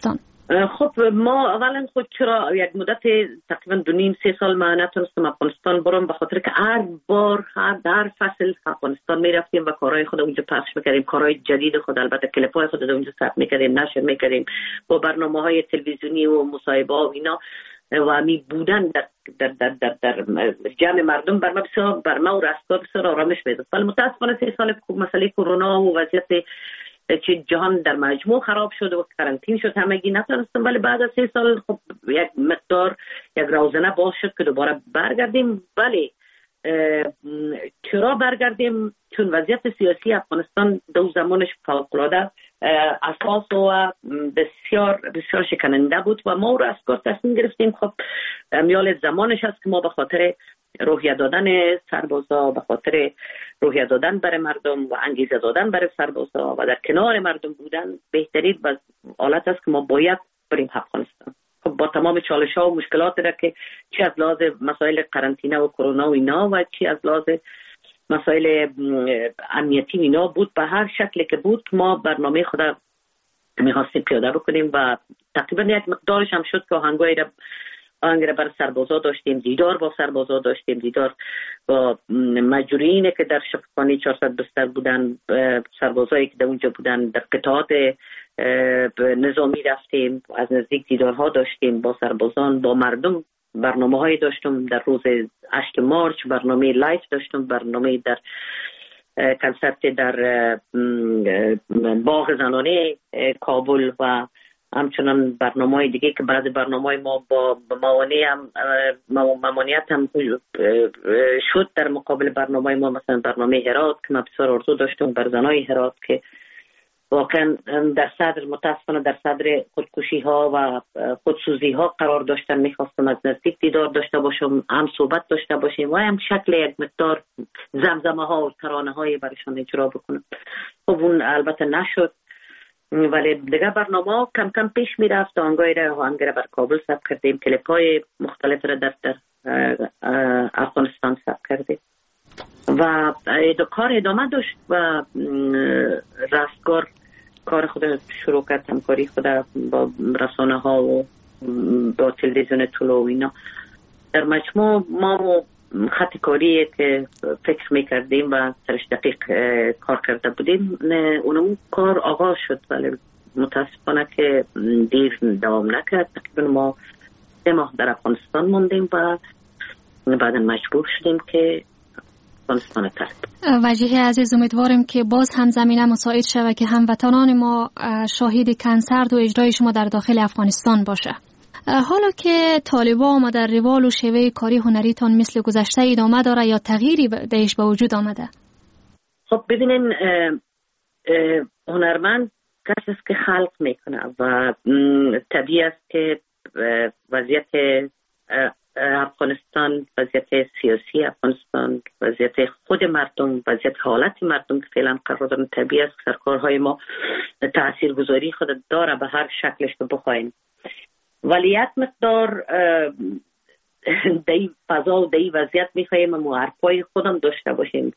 خب ما اولا خود چرا یک مدت تقریبا 2.5-3 سال ما نتونستم افغانستان برم، به خاطر که هر بار در فصل افغانستان میرفتیم و کارهای خود اونجا پخش میکردیم، کارهای جدید خود، البته کلیپ‌های خود اونجا ثبت میکردیم، نشر میکردیم با برنامه‌های تلویزیونی و مصاحبه و اینا و می بودن در جمع مردم بر ما و رستگار بسیار آرامش میداد. ولی متاسفانه 3 سال مسئله کرونا و وضعیت که جهان در مجموع خراب شد و کرانتین شد همگی نتونستم، ولی بعد از 3 سال خب یک مقدار یک روزنه باز شد که دوباره برگردیم. ولی چرا برگردیم؟ چون وضعیت سیاسی افغانستان دو زمانش فوق‌العاده اساس و بسیار بسیار شکننده بود و ما رستگار تصمیم گرفتیم خب میال زمانش است که ما به خاطر روحیه دادن سربازا، به خاطر روحیه دادن برای مردم و انگیزه دادن برای سربازا و در کنار مردم بودن بهترین حالت است که ما باید بریم افغانستان. خب با تمام چالش ها و مشکلاتی را که چی از لحاظ مسائل قرنطینه و کرونا و اینا و چی از لحاظ مسائل امنیتی اینا بود، به هر شکلی که بود ما برنامه خود می‌خواستیم پیاده بکنیم و تقریبا یک مقدارش هم شد که آهنگای را برای سربازا داشتیم، دیدار با سربازا داشتیم، دیدار با مجروحینی که در شفاخانه 400 بستر بودن، سربازایی که در اونجا بودن، در قطعات نظامی رفتیم، از نزدیک دیدارها داشتیم با سربازان، با مردم. برنامه‌های داشتم در روز 8 مارچ، برنامه لایف داشتم، برنامه در کنسرت در باغ زنانه کابل و همچنان برنامه‌های دیگه که بعد برنامه‌های ما با ممانعت هم شد در مقابل برنامه‌های ما، مثلا برنامه هرات که من بسیار آرزو داشتم بر زنای هرات که واقعا در صدر متاسفانه در صدر خودکشی ها و خودسوزی ها قرار داشتن. میخواستم از نزدیک دیدار داشته باشم، هم صحبت داشته باشیم و هم شکل یک مقدار زمزمه ها و ترانه های برشان اجرا بکنم. خب اون البته نشد، ولی دیگه برنامه ها کم کم پیش میرفت. آهنگای را بر کابل ثبت کردیم، کلیپ های مختلف را در افغانستان ثبت کردیم و کار ادامه داشت و رستگار کار خود شروع کرد، همکاری خود با رسانه ها و با تلویزیون طلوع و اینا. در مجموع ما خط کاری که فکر میکردیم و سرش دقیق کار کرده بودیم اون کار آغاز شد، ولی متاسفانه که دیر دوام نکرد. تقریبا ما 3 ماه در افغانستان موندیم و بعدا مجبور شدیم که افغانستان ترک. وجیه عزیز، امیدواریم که باز هم زمینه مساعد شود که هموطنان ما شاهد کنسرت و اجرای شما در داخل افغانستان باشه. حالا که طالبان ما در روال و شیوه کاری هنریتان مثل گذشته ادامه داره یا تغییری درش به وجود آمده؟ خب ببینین، هنرمند کسی است که خلق میکنه و طبیعی است که وضعیت افغانستان، وضعیت سیاسی افغانستان، وضعیت خود مردم، وضعیت حالت مردم که فعلا قرار دارن، طبیعی است که سرکارهای ما تاثیرگذاری خود داره به هر شکلش که بخوایم. ولی یک مقدار دی فضا و دی وضعیت میخوایم ما حرفای خودم داشته باشیم،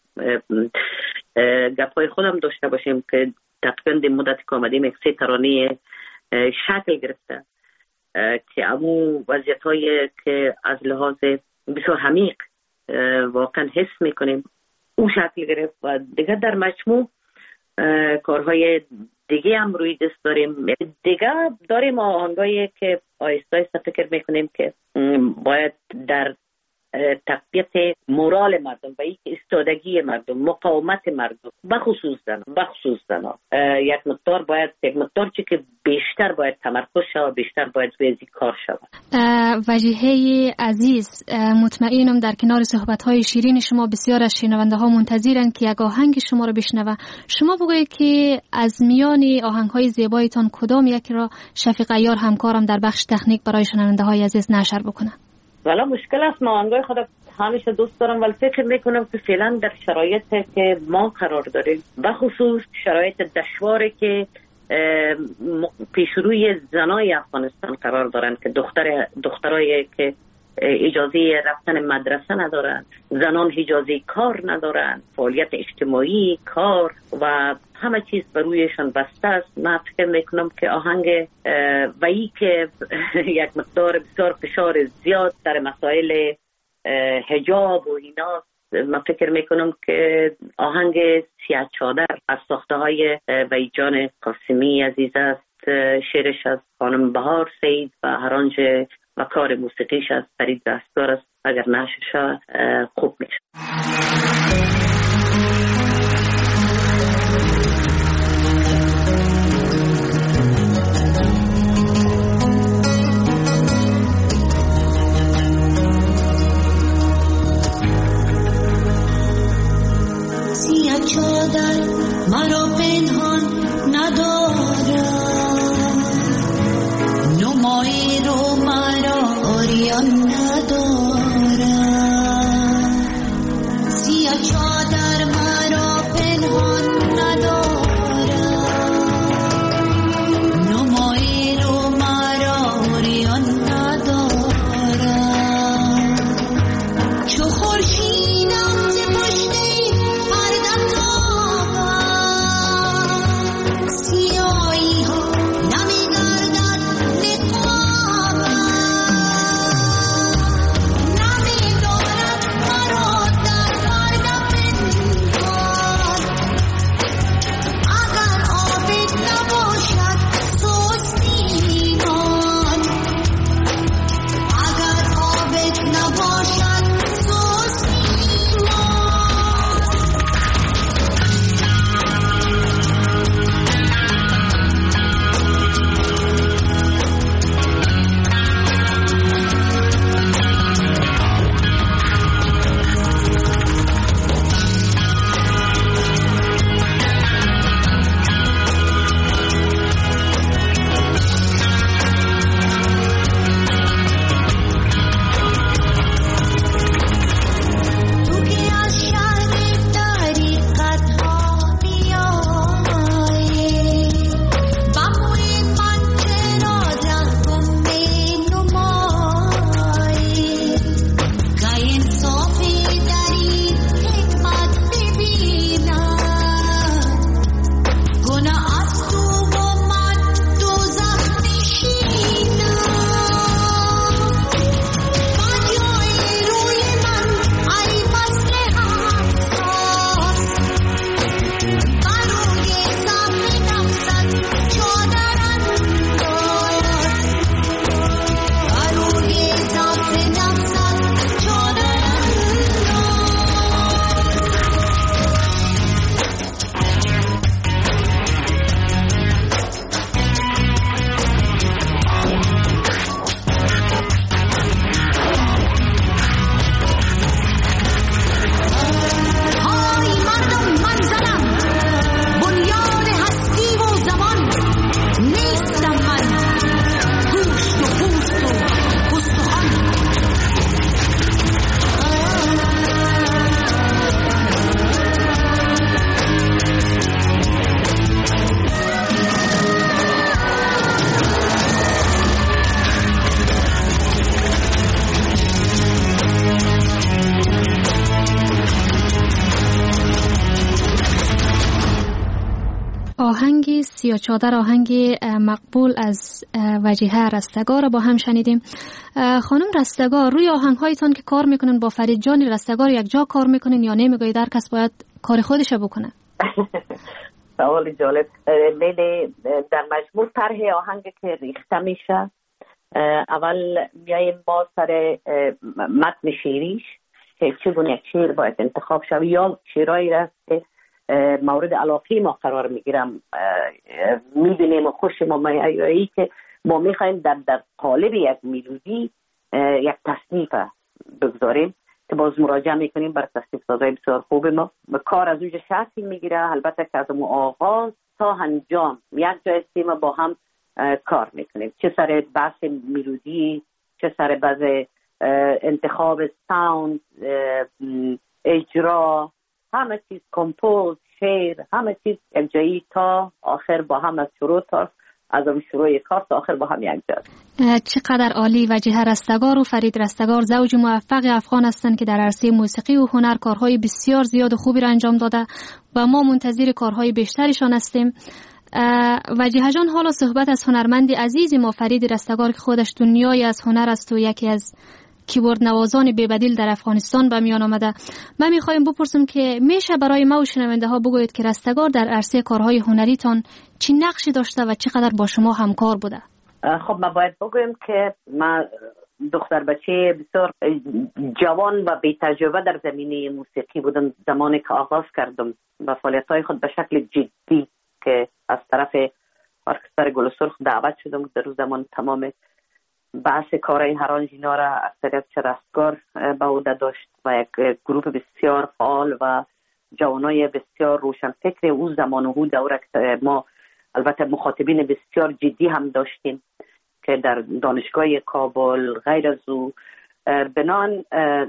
گپای خودم داشته باشیم که تقریبا دی مدت که آمدیم 3 ترانه شکل گرفته که امو وضعیت هایی که از لحاظ بسیار عمیق واقعا حس میکنیم اون شکل گرفت و دیگه در مجموع کارهای دیگه هم روی دست داریم. دیگه داریم آهنگایی که آهسته آهسته فکر میکنیم که باید در تقویت مورال مردم و ایستادگی مردم، مقاومت مردم، بخصوص زنان یک مقدار چی که بیشتر باید تمرکز شود، بیشتر باید روی کار شود. وجیه عزیز، مطمئنم در کنار صحبت‌های شیرین شما بسیار از شنونده ها منتظرند که یک آهنگ شما را بشنوه. شما بگویید که از میان آهنگ‌های زیبایتان کدام یک را شفیق عیار همکارم در بخش تکنیک برای شنونده های عزیز نشر بکنه؟ والا مشکل است، ما آهنگای خود همیشه دوست دارم ولی فکر میکنم که فعلا در شرایطی که ما قرار داریم، بخصوص شرایط دشواری که پیش روی زنای افغانستان قرار دارن که دخترایی که اجازه رفتن مدرسه ندارند، زنان اجازه کار ندارند، فعالیت اجتماعی، کار و همه چیز بر رویشان بسته است. من فکر میکنم که آهنگ و ای که یک مقدار بسیار فشار زیاد در مسائل حجاب و اینا، من فکر میکنم که آهنگ سیاه چادر از ساخته های وحید جان قاسمی عزیز است. شعرش از خانم بهار سید و هرانج و کار موسیقیش از فرید دستگار است. اگر نشر شود خوب میشه. سیاه چادر مرا پنهان ندارد، نمایی رو مرا عریان ندارد. سیاه چادر مرا پنهان ندارد، نمایی رو مرا عریان ندارد. چو خورشیدم ز پشت آهنگ سیاه چادر، آهنگ مقبول از وجیحه رستگار با هم شنیدیم. خانم رستگار، روی آهنگ‌هایتان که کار میکنن با فرید جان رستگار یک جا کار میکنن یا نمیگوید هر کس باید کار خودش بکنه؟ سوال جالب. در مجموع طرح آهنگ که ریخته میشه، اول میایم با سر متن شعریش که چگونه یک شعر باید انتخاب شد یا شعرهایی راست که مورد علاقه ما قرار میگیرم، میبینیم و خوش ما میایی که ما میخوایم در قالب یک میلودی یک تصنیف بگذاریم که باز مراجعه میکنیم بر تصنیف سازای بسیار خوب ما. کار از اونجا شکل میگیره، البته که از آغاز تا انجام یک جای ما با هم کار میکنیم، چه سر بحث میلودی، چه سر بحث انتخاب ساوند، اجرا، همه چیز، کمپوز، شعر، همه چیز یک جایی تا آخر با هم از شروع تا از اون شروع کار تا آخر با هم یک جا. چقدر عالی. وجیه رستگار و فرید رستگار زوج موفق افغان هستند که در عرصه موسیقی و هنر کارهای بسیار زیاد و خوبی را انجام داده و ما منتظر کارهای بیشترشان هستیم. وجیه جان، حالا صحبت از هنرمند عزیز ما فرید رستگار که خودش دنیای از هنر است و یکی از کیبورد نوازان بی‌بدیل در افغانستان به میان آمده. من میخوایم بپرسم که میشه برای ما و شنونده ها بگویید که رستگار در عرصه کارهای هنریتان چی نقشی داشته و چقدر با شما همکار بوده؟ خب ما باید بگویم که ما دختر بچه بسیار جوان و بی تجربه در زمینه موسیقی بودم زمانی که آغاز کردم با فعالیت‌های خود به شکل جدی که از طرف ارکستر گل سرخ دعوت شدم. در روز زمان تمام بحث کارهای هرانج اینا را اکثریت رستگار به عهده داشت و یک گروه بسیار فعال و جوانای بسیار روشنفکر او زمان و او دوره که ما البته مخاطبین بسیار جدی هم داشتیم که در دانشگاه کابل غیر از او بنان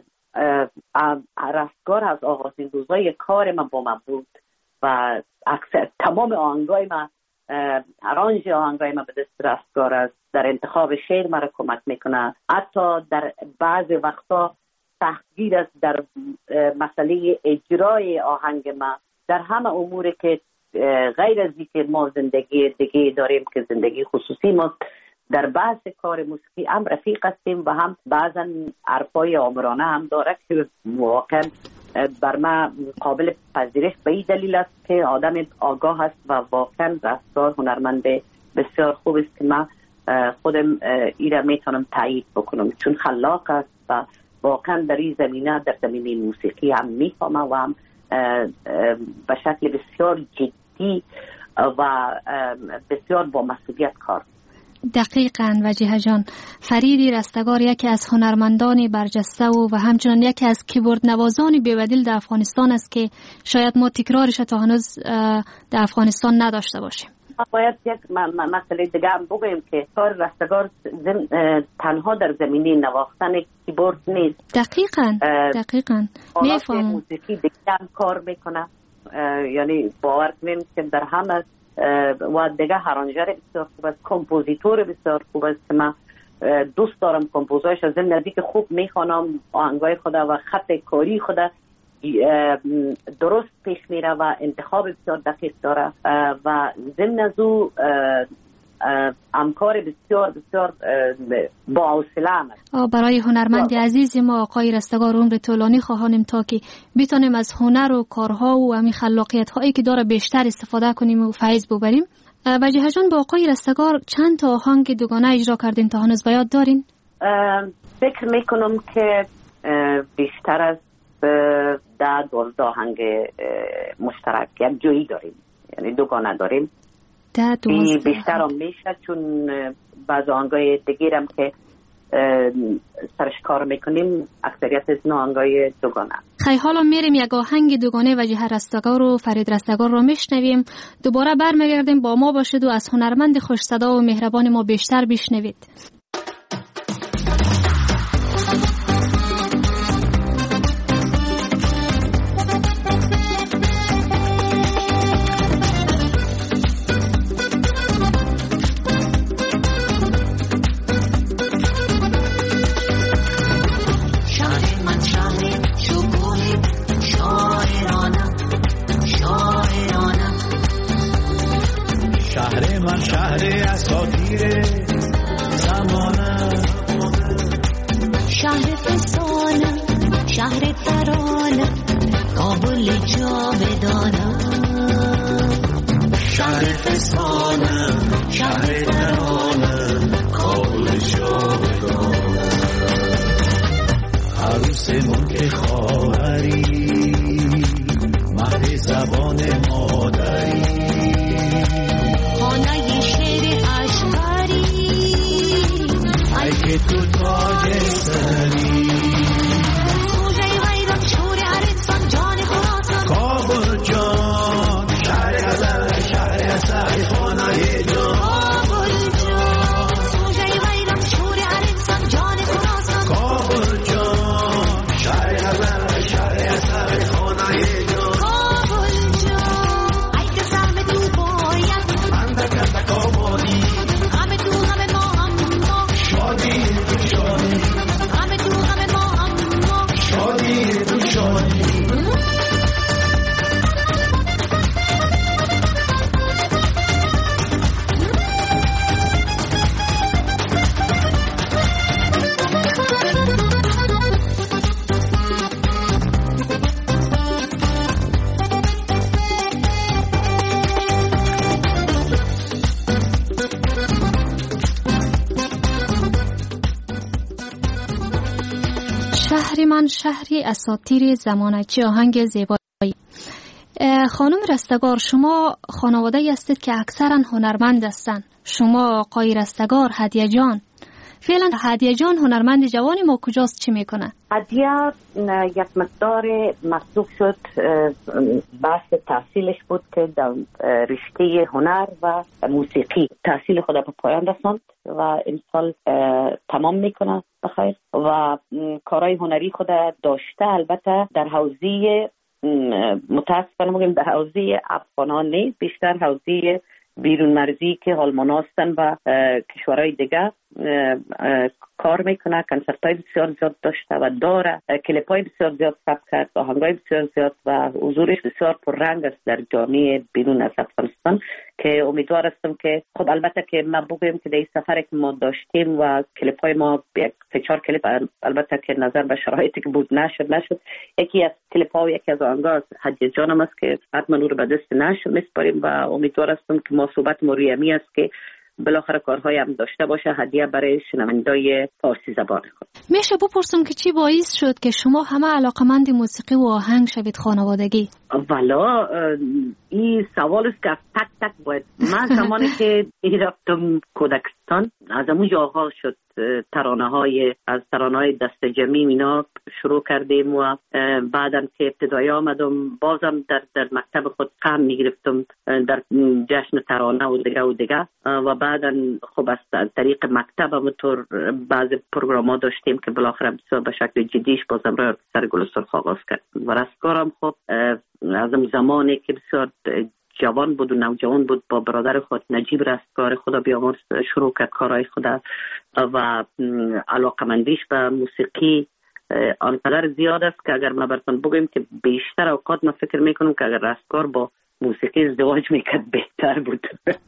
رستگار از آغازین روزای کار من با من بود و اکثر تمام آهنگای من ارانج آهنگای من به دست رستگار است. در انتخاب شعر مرا کمک میکنه، حتی در بعض وقتا تحقیر است در مسئله اجرای آهنگ ما، در همه اموری که غیر از اینکه ما زندگی دیگه داریم که زندگی خصوصی ما، در بحث کار موسیقی هم رفیق هستیم و هم بعضا حرفای آمرانه هم داره که واقعا بر من قابل پذیرش به این دلیل است که آدم آگاه است و واقعا رستگار هنرمند بسیار خوب است که من خودم ایره میتونم تایید بکنم، چون خلاق است و واقعا در این زمینه در زمینه موسیقی هم میفهمه و هم به شکل بسیار جدی و بسیار با مسئولیت کار. دقیقاً وجیه جان، فرید رستگار یکی از هنرمندان برجسته و همچنان یکی از کیبورد نوازان بی‌بدیل در افغانستان است که شاید ما تکرارش تا هنوز در افغانستان نداشته باشیم. باید یک مسئله دیگه هم بگویم که کار رستگار تنها در زمینه نواختن کیبورد نیست. دقیقاً میفهمم. موسیقی دیگه هم کار میکنه، یعنی باور کنیم که در همه و دیگه هرانجر بسیار خوب است، کمپوزیتور بسیار خوب است که من دوست دارم کمپوزایش از ضمن که خوب میخوانم آهنگای خدا و خط کاری خدا درست پیش میره و انتخاب بسیار دقیق داره و ضمن از او همکار بسیار بسیار با حوصله است. برای هنرمند عزیز ما آقای رستگار عمر طولانی خواهانیم تا که بتونیم از هنر و کارها و همین خلاقیت هایی که داره بیشتر استفاده کنیم و فیض ببریم. وجیه جان، با آقای رستگار چند تا آهنگ دوگانه اجرا کردین تا هنوز بیاد دارین؟ فکر میکنم که بیشتر از 10-12 آهنگ مشترک یک جایی داریم، یعنی دوگانه داریم. بیشتر هم میشه چون بعض آهنگای دیگرم که سرش کار میکنیم اکثریت از آهنگای دوگانه. خیلی حالا میریم یک آهنگ دوگانه وجیه رستگار و فرید رستگار رو میشنویم، دوباره برمیگردیم با ما باشید و از هنرمند خوش صدا و مهربان ما بیشتر بشنوید. من شهری اساطیری زمانچی آهنگ زیبایی. خانم رستگار، شما خانواده هستید که اکثرا هنرمند هستند. شما آقای رستگار، هدیه جان، فعلا هدیه جان هنرمند جوانی ما کجاست، چی میکنه؟ هدیه یک مقدار مصروف شد، بحث تحصیلش بود که در رشته هنر و موسیقی تحصیل خود به پایان رساند و امسال تمام میکنه بخیر و کارهای هنری خود داشته. البته در حوزه متاسفانه میگم در حوزه افغانان نیست، بیشتر حوزه بیرون مرزی که آلمان هستن و کشورهای دیگه کار میکنه. کنسرت‌های بسیار زیاد داشته و داره، کلیپ‌های بسیار زیاد ثبت کرد، آهنگ‌های بسیار زیاد و حضورش بسیار پررنگ است در جامعه بیرون از افغانستان که امیدوار هستم که خب البته که ما بگویم که در این سفری که ما داشتیم و کلیپ‌های ما یک 3-4 کلیپ البته که نظر به شرایطی که بود نشد. یکی از کلیپ‌ها و یکی از آهنگ‌ها هدیه جانم است که حتما او رو به دست نشر میسپاریم و امیدوار هستم که ما صحبت مریمی است که بالاخره کارهای هم داشته باشه هدیه برای شنوندای فارسی زبان خود. میشه بپرسم که چی باعث شد که شما همه علاقمند موسیقی و آهنگ شوید خانوادگی؟ والا این سوال است که تک تک باید. من زمانی که رفتم کودکستان از اونجا آغاز شد از ترانه‌های دست جمعی اینا شروع کردیم و بعدم که ابتدایی آمدم بازم در مکتب خود قم میگرفتم در جشن ترانه و دیگه و بعدم خب از طریق مکتب همونطور بعض پروگرام‌ها داشتیم که بالاخره بسیار به شکل جدیش بازم را سر گل سرخ آغاز کردم و رستگارم خب از اون زمانی که بسیار جوان بود و نوجوان بود با برادر خود نجیب رستگار خدا بیامرز شروع کرد کارهای خدا و علاقمندیش به موسیقی آنقدر زیاد است که اگر ما براتون بگویم که بیشتر اوقات ما فکر میکنم که اگر رستگار با موسیقی ازدواج میکرد بهتر بود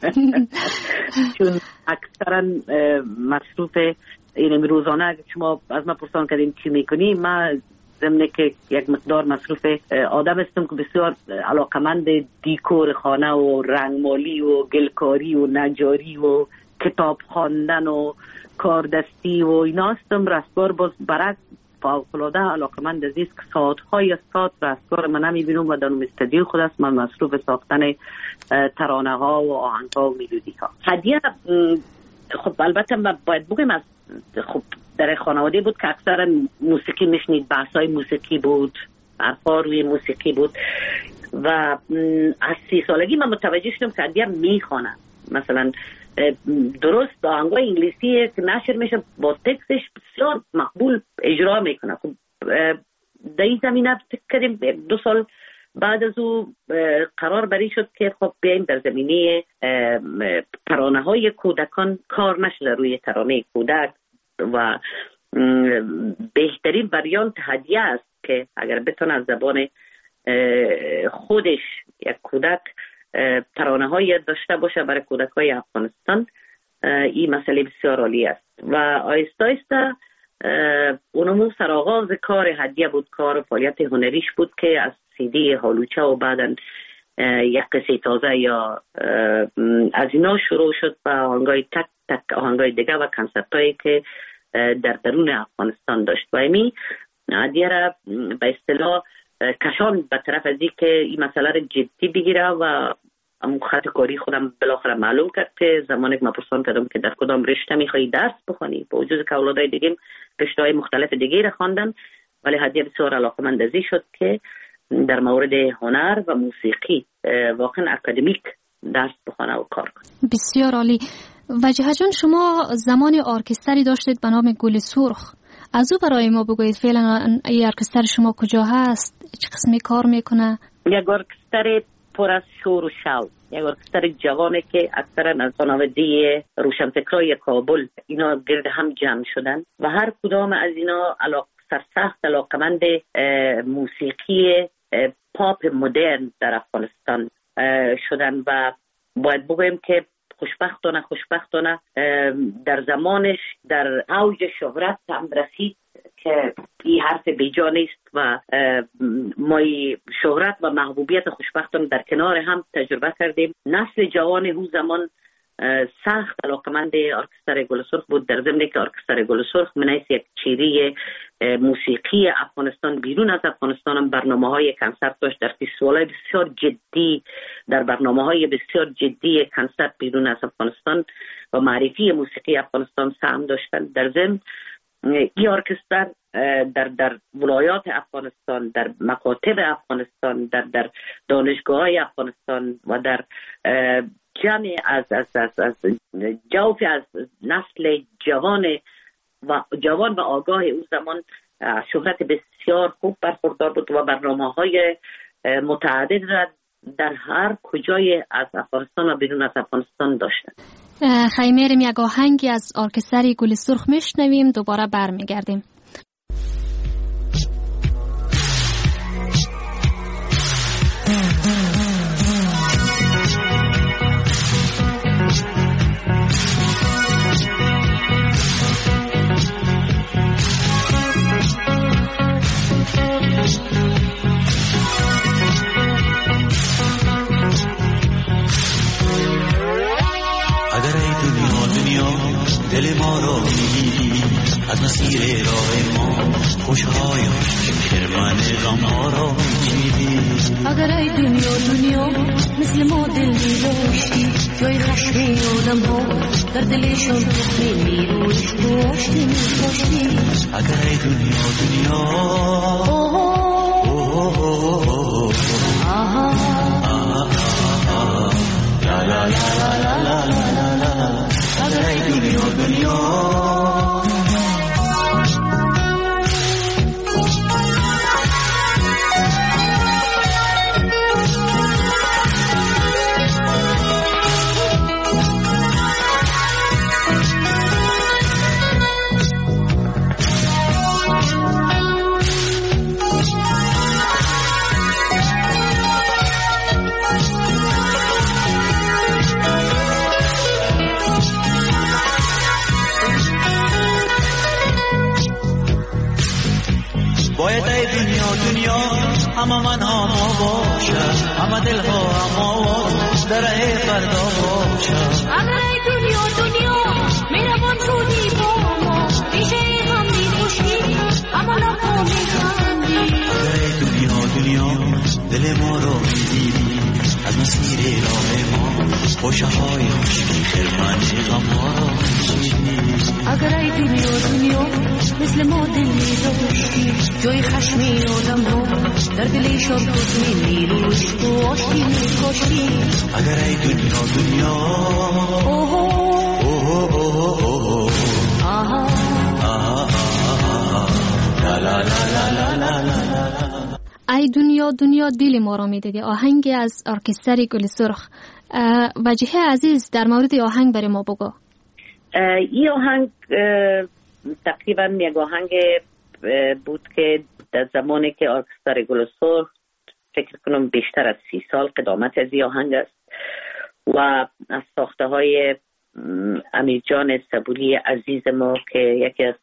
چون اکثرا مصروف این روزانه اگر شما از ما پرسان کردیم چی میکنی، ما ضمن که یک مقدار مصروف آدم هستم که بسیار علاقمند دیکور خانه و رنگمالی و گلکاری و نجاری و کتاب خواندن و کاردستی و اینا هستم. رستگار باز برعکس فوق‌العاده علاقمند عزیز که ساعت‌های ساعت رستگار من نمی‌بینم و در استودیو خود است من مصروف ساختن ترانه‌ها و آهنگ‌ها و ملودی‌ها. هدیه خب البته من باید بگم از خب در خانواده بود که اکثر موسیقی میشنید، بحث‌های موسیقی بود، حرفا روی موسیقی بود و از 30 سالگی من متوجه شدم که هدیه میخوانم. مثلا درست آهنگای انگلیسی که نشر میشه با تکستش بسیار مقبول اجرا میکنه. خب در این زمینه فکر کردیم 2 سال بعد از او قرار بری شد که خب بیایم در زمینه ترانه های کودکان کار نشده روی ترانه کودک و بهترین وریانت هدیه است که اگر بتونه از زبان خودش یک کودک ترانه های داشته باشه برای کودک های افغانستان، این مسئله بسیار عالی است و آیسته آیسته اونمو سرآغاز کار هدیه بود، کار فعالیت هنریش بود که از CD هالوچه و بعدن یک قصه تازه یا از اینا شروع شد و آهنگای تک آهنگای دیگه و کنسرت هایی که در درون افغانستان داشت و امی هدیه را به اصطلاح کشان به طرف از که این مسئله را جدی بگیره و خط کاری خودم بالاخره معلوم کرد که زمانی که من پرسان کردم که در کدام رشته میخوایی درس بخونی، با وجود که اولادای دیگه رشته‌های مختلف دیگه را خواندن، ولی هدیه بسیار علاقه‌مند ازی شد که در مورد هنر و موسیقی واقعا اکادمیک درس بخونه و کار کنه. بسیار عالی. وجیه جان، شما زمان ارکستری داشتید به نام گل سرخ، از او برای ما بگویید فعلا این ارکستر شما کجا هست، چه قسمی کار میکنه؟ یک ارکستر پر از شور و شوق، یک ارکستر جوانه که اکثرا از خانواده روشنفکرای کابل اینا گرد هم جمع شدن و هر کدام از اینا سرسخت علاقمند موسیقی پاپ مدرن در افغانستان شدن و باید بگویم که خوشبختانه در زمانش در اوج شهرت هم رسید که این حرف بیجا نیست و ما شهرت و محبوبیت خوشبختانه در کنار هم تجربه کردیم. نسل جوان اون زمان سخت علاقمند ارکستر گل سرخ بود، در ضمن که ارکستر گل سرخ من حیث یک چیره موسیقی افغانستان بیرون از افغانستان هم برنامه‌های کنسرت داشت، در فستیوال‌های بسیار جدی، در برنامه‌های بسیار جدی کنسرت بیرون از افغانستان و معرفی موسیقی افغانستان سهم داشتند. در ضمن این ارکستر در ولایات افغانستان، در مکاتب افغانستان، در دانشگاه‌های افغانستان و در جمع از جوف از نسل جوان و آگاه او زمان شهرت بسیار خوب برخوردار بود و برنامه‌های متعدد را در هر کجای از افغانستان و بیرون از افغانستان داشتند. خیمرم یک آهنگی از ارکستر گل سرخ میشنویم، دوباره برمیگردیم. دل ما را میگیری از مسیر راه ما، خوشهای کرمان غم ها را میگیری. اگر ای دنیا مثل ما دل میداشتی، جای خشم آدم ها در دلشان تخم میروش داشتی میکاشتی. اگر ای دنیا لا لا لا لا لا لا لا. اگر ای دنیا باید ای دنیا همه من ها ما باشد، همه دل ها اما در ای فردا باشد. اگر ای دنیا میروان شدی با ما، ریشه هم میکشی اما لبا میخندی. اگر ای دنیا دل ما را میگیری از مسیر راه ما، خوشه های خشکی خرمن غم ها را میشیدی. اگر ای دنیا مثل ما دل میداشتی، جای خشمی آدم ها در دلشان تخم میروش تو آشتی میکاشتی. اگر ای دنیا لا لا لا لا لا لا. ای دنیا دل ما را میدادی، آهنگی از ارکستر گل سرخ. وجیه عزیز در مورد آهنگ برای ما بگو. این آهنگ تقریبا یک آهنگ بود که در زمانی که ارکستر گل سرخ، فکر کنم بیشتر از 30 سال قدامت از این آهنگ است و از ساخته های امیر جان صبوری عزیز ما که یکی از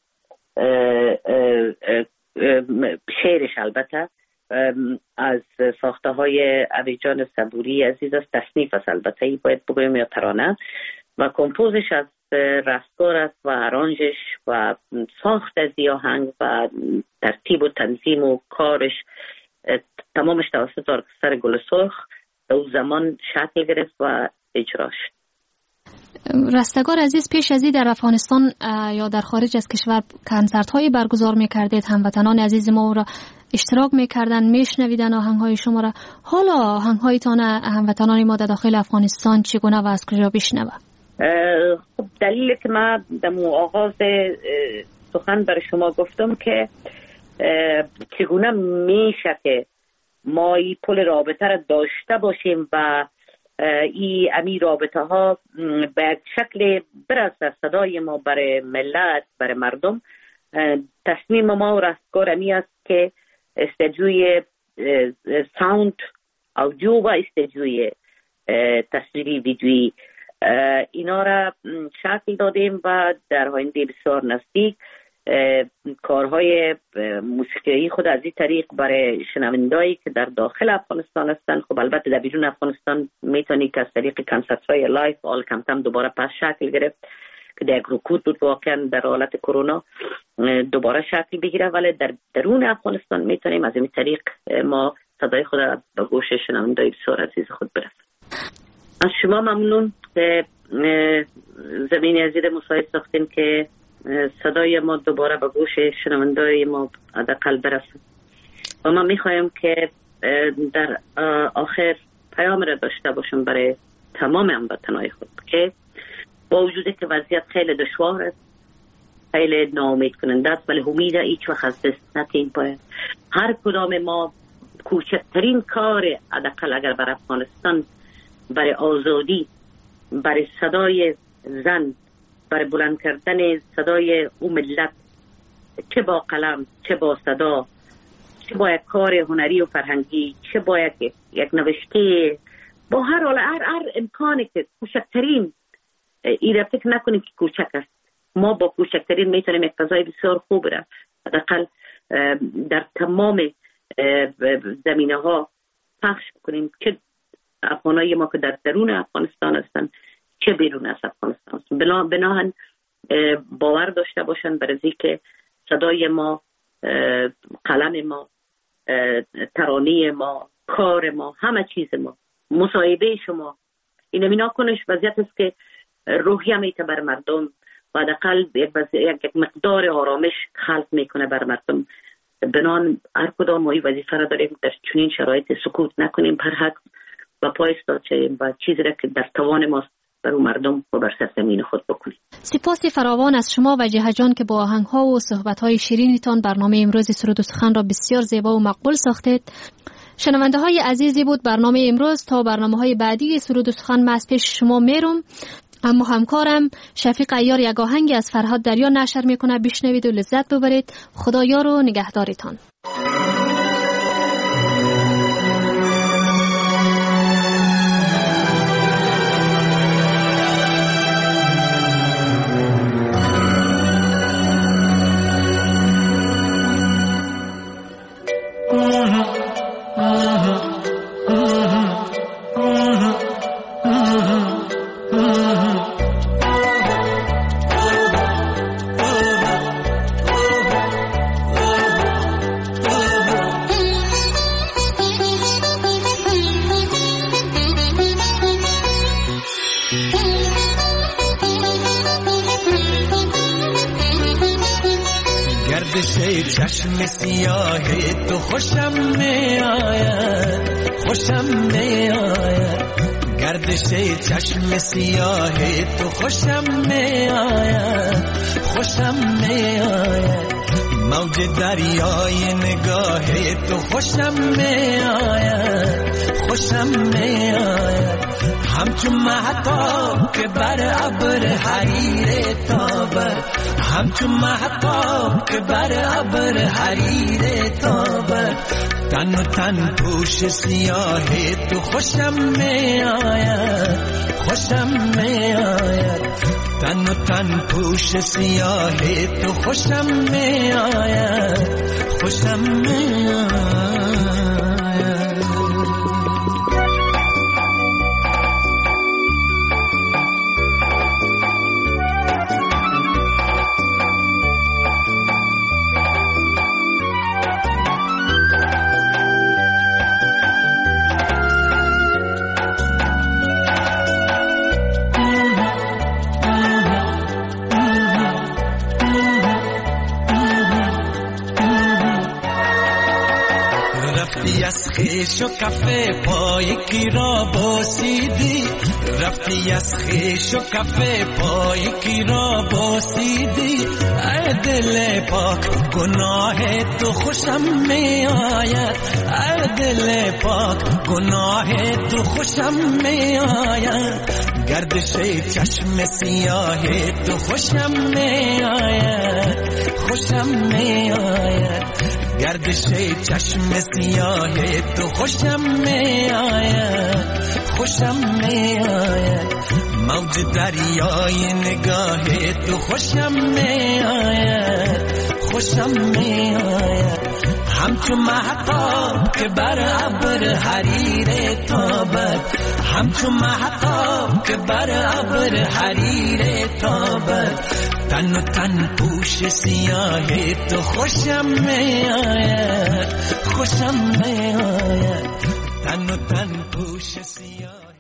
شعرش البته از ساخته های امیر جان صبوری عزیز است، تصنیف است البته ای باید بگویم یا ترانه، و کمپوزش از رستگار است و ارانجش و ساخت از این آهنگ و ترتیب و تنظیم و کارش تمامش توسط ارکستر گل سرخ او زمان شکل گرفت و اجراش. رستگار عزیز پیش از این در افغانستان یا در خارج از کشور کنسرت های برگزار میکردید، هموطنان عزیز ما را اشتراک میکردن، میشنویدن آهنگ های شما را. حالا آهنگ هایتان هموطنان ما در داخل افغانستان چگونه و از کجا بشنوه؟ خب دلیل که من در آغاز سخن برای شما گفتم که چگونه میشه که ما این پل رابطه را داشته باشیم و این رابطه ها به یک شکل برسه صدای ما برای ملت، برای مردم. تصمیم ما و رستگار امی است که استدیوی ساوند آودیو و استدیوی تصویری ویدیویی اینا را شکل دادیم و در آینده بسیار نزدیک کارهای موسیقی خود از این طریق برای شنوندایی که در داخل افغانستان هستن، خب البته در بیرون افغانستان میتونی که از طریق کنسرت های لایف آل کم کم دوباره پس شکل گرفت که در رکود بود واقعا در حالت کرونا دوباره شکل بگیره، ولی در درون افغانستان میتونیم از این طریق ما صدای خود به گوش شنوندای بسیار عزیز خود برسیم. از شما ممنون که زمین عزیز مساعد ساختین که صدای ما دوباره به گوش شنوندای ما حداقل برسه و ما میخوایم که در آخر پیام را داشته باشم برای تمام هموطنان خود که با وجودی که وضعیت خیلی دشوار است، خیلی ناامید کننده است، ولی امید هیچ وقت از دست ندیم. باید هر کدام ما کوچکترین کار حداقل اگر بر افغانستان، برای آزادی، برای صدای زن، برای بلند کردن صدای اون ملت، چه با قلم، چه با صدا، چه با یک کار هنری و فرهنگی، چه با یک نوشته، با هر حال هر امکانی که کوچکترین این فکر نکنیم که کوچک است. ما با کوچکترین میتونیم یک فضای بسیار خوب را حداقل در تمام زمینه ها پخش کنیم، که افغانای ما که در درون افغانستان هستن چه بیرون از افغانستان هستن. بناهن باور داشته باشن بر ازی که صدای ما، قلم ما، ترانه ما، کار ما، همه چیز ما، مصاحبه شما، اینا کنش وضعیت است که روحیه میته بر مردم و حداقل یک مقدار آرامش خلق میکنه بر مردم. بنان هر کدام ما این وظیفه را داریم در چنین شرایط سکوت نکنیم، پر حق و پای ایستاد شویم و چیزی را که در توان ماست بر مردم و بر سرزمین خود بکنیم. سپاس فراوان از شما و جهه جان که با آهنگ‌ها و صحبت‌های شیرینتان برنامه امروز سرود و سخن را بسیار زیبا و مقبول ساختید. شنونده های عزیزی بود برنامه امروز. تا برنامه‌های بعدی سرود و سخن من از پیش شما میرم، اما همکارم شفیق عیار یک آهنگی از فرهاد دریا نشر میکنه، بشنوید و لذت ببرید. خدا یار و نگهدارتان. چشم سیاه تو خوشم می آید، خوشم می آید، گردش چشم سیاه تو خوشم می آید، خوشم می آید، موج دریای نگاه تو خوشم می آید، خوشم می آید، همچون مهتاب که بر ابر حریر تابد، همچون مهتاب که بر ابر حریر تابد، تن و تن پوش سیاه تو خوشم می آید، خوشم می آید، تن و تن پوش سیاه تو خوشم می آید، خوشم می آید. خیش و کفه پای کی را بوسیدی، رفتی از خیش و کفه پای کی را بوسیدی، ای دل پاک گناه تو خوشم می آید، ای دل پاک گناه تو خوشم می آید، گردش چشم سیاه تو خوشم می آید، خوشم می آید، گردش چشم سیاه تو خوشم می آید، خوشم می آید، موج دریای نگاه تو خوشم می آید خوشم می آید همچون مهتاب که بر ابر حریر تابد همچون مهتاب که بر ابر حریر تابد تن و تن پوش سیاه تو خوشم می آید خوشم می آید تن و تن پوش سیاه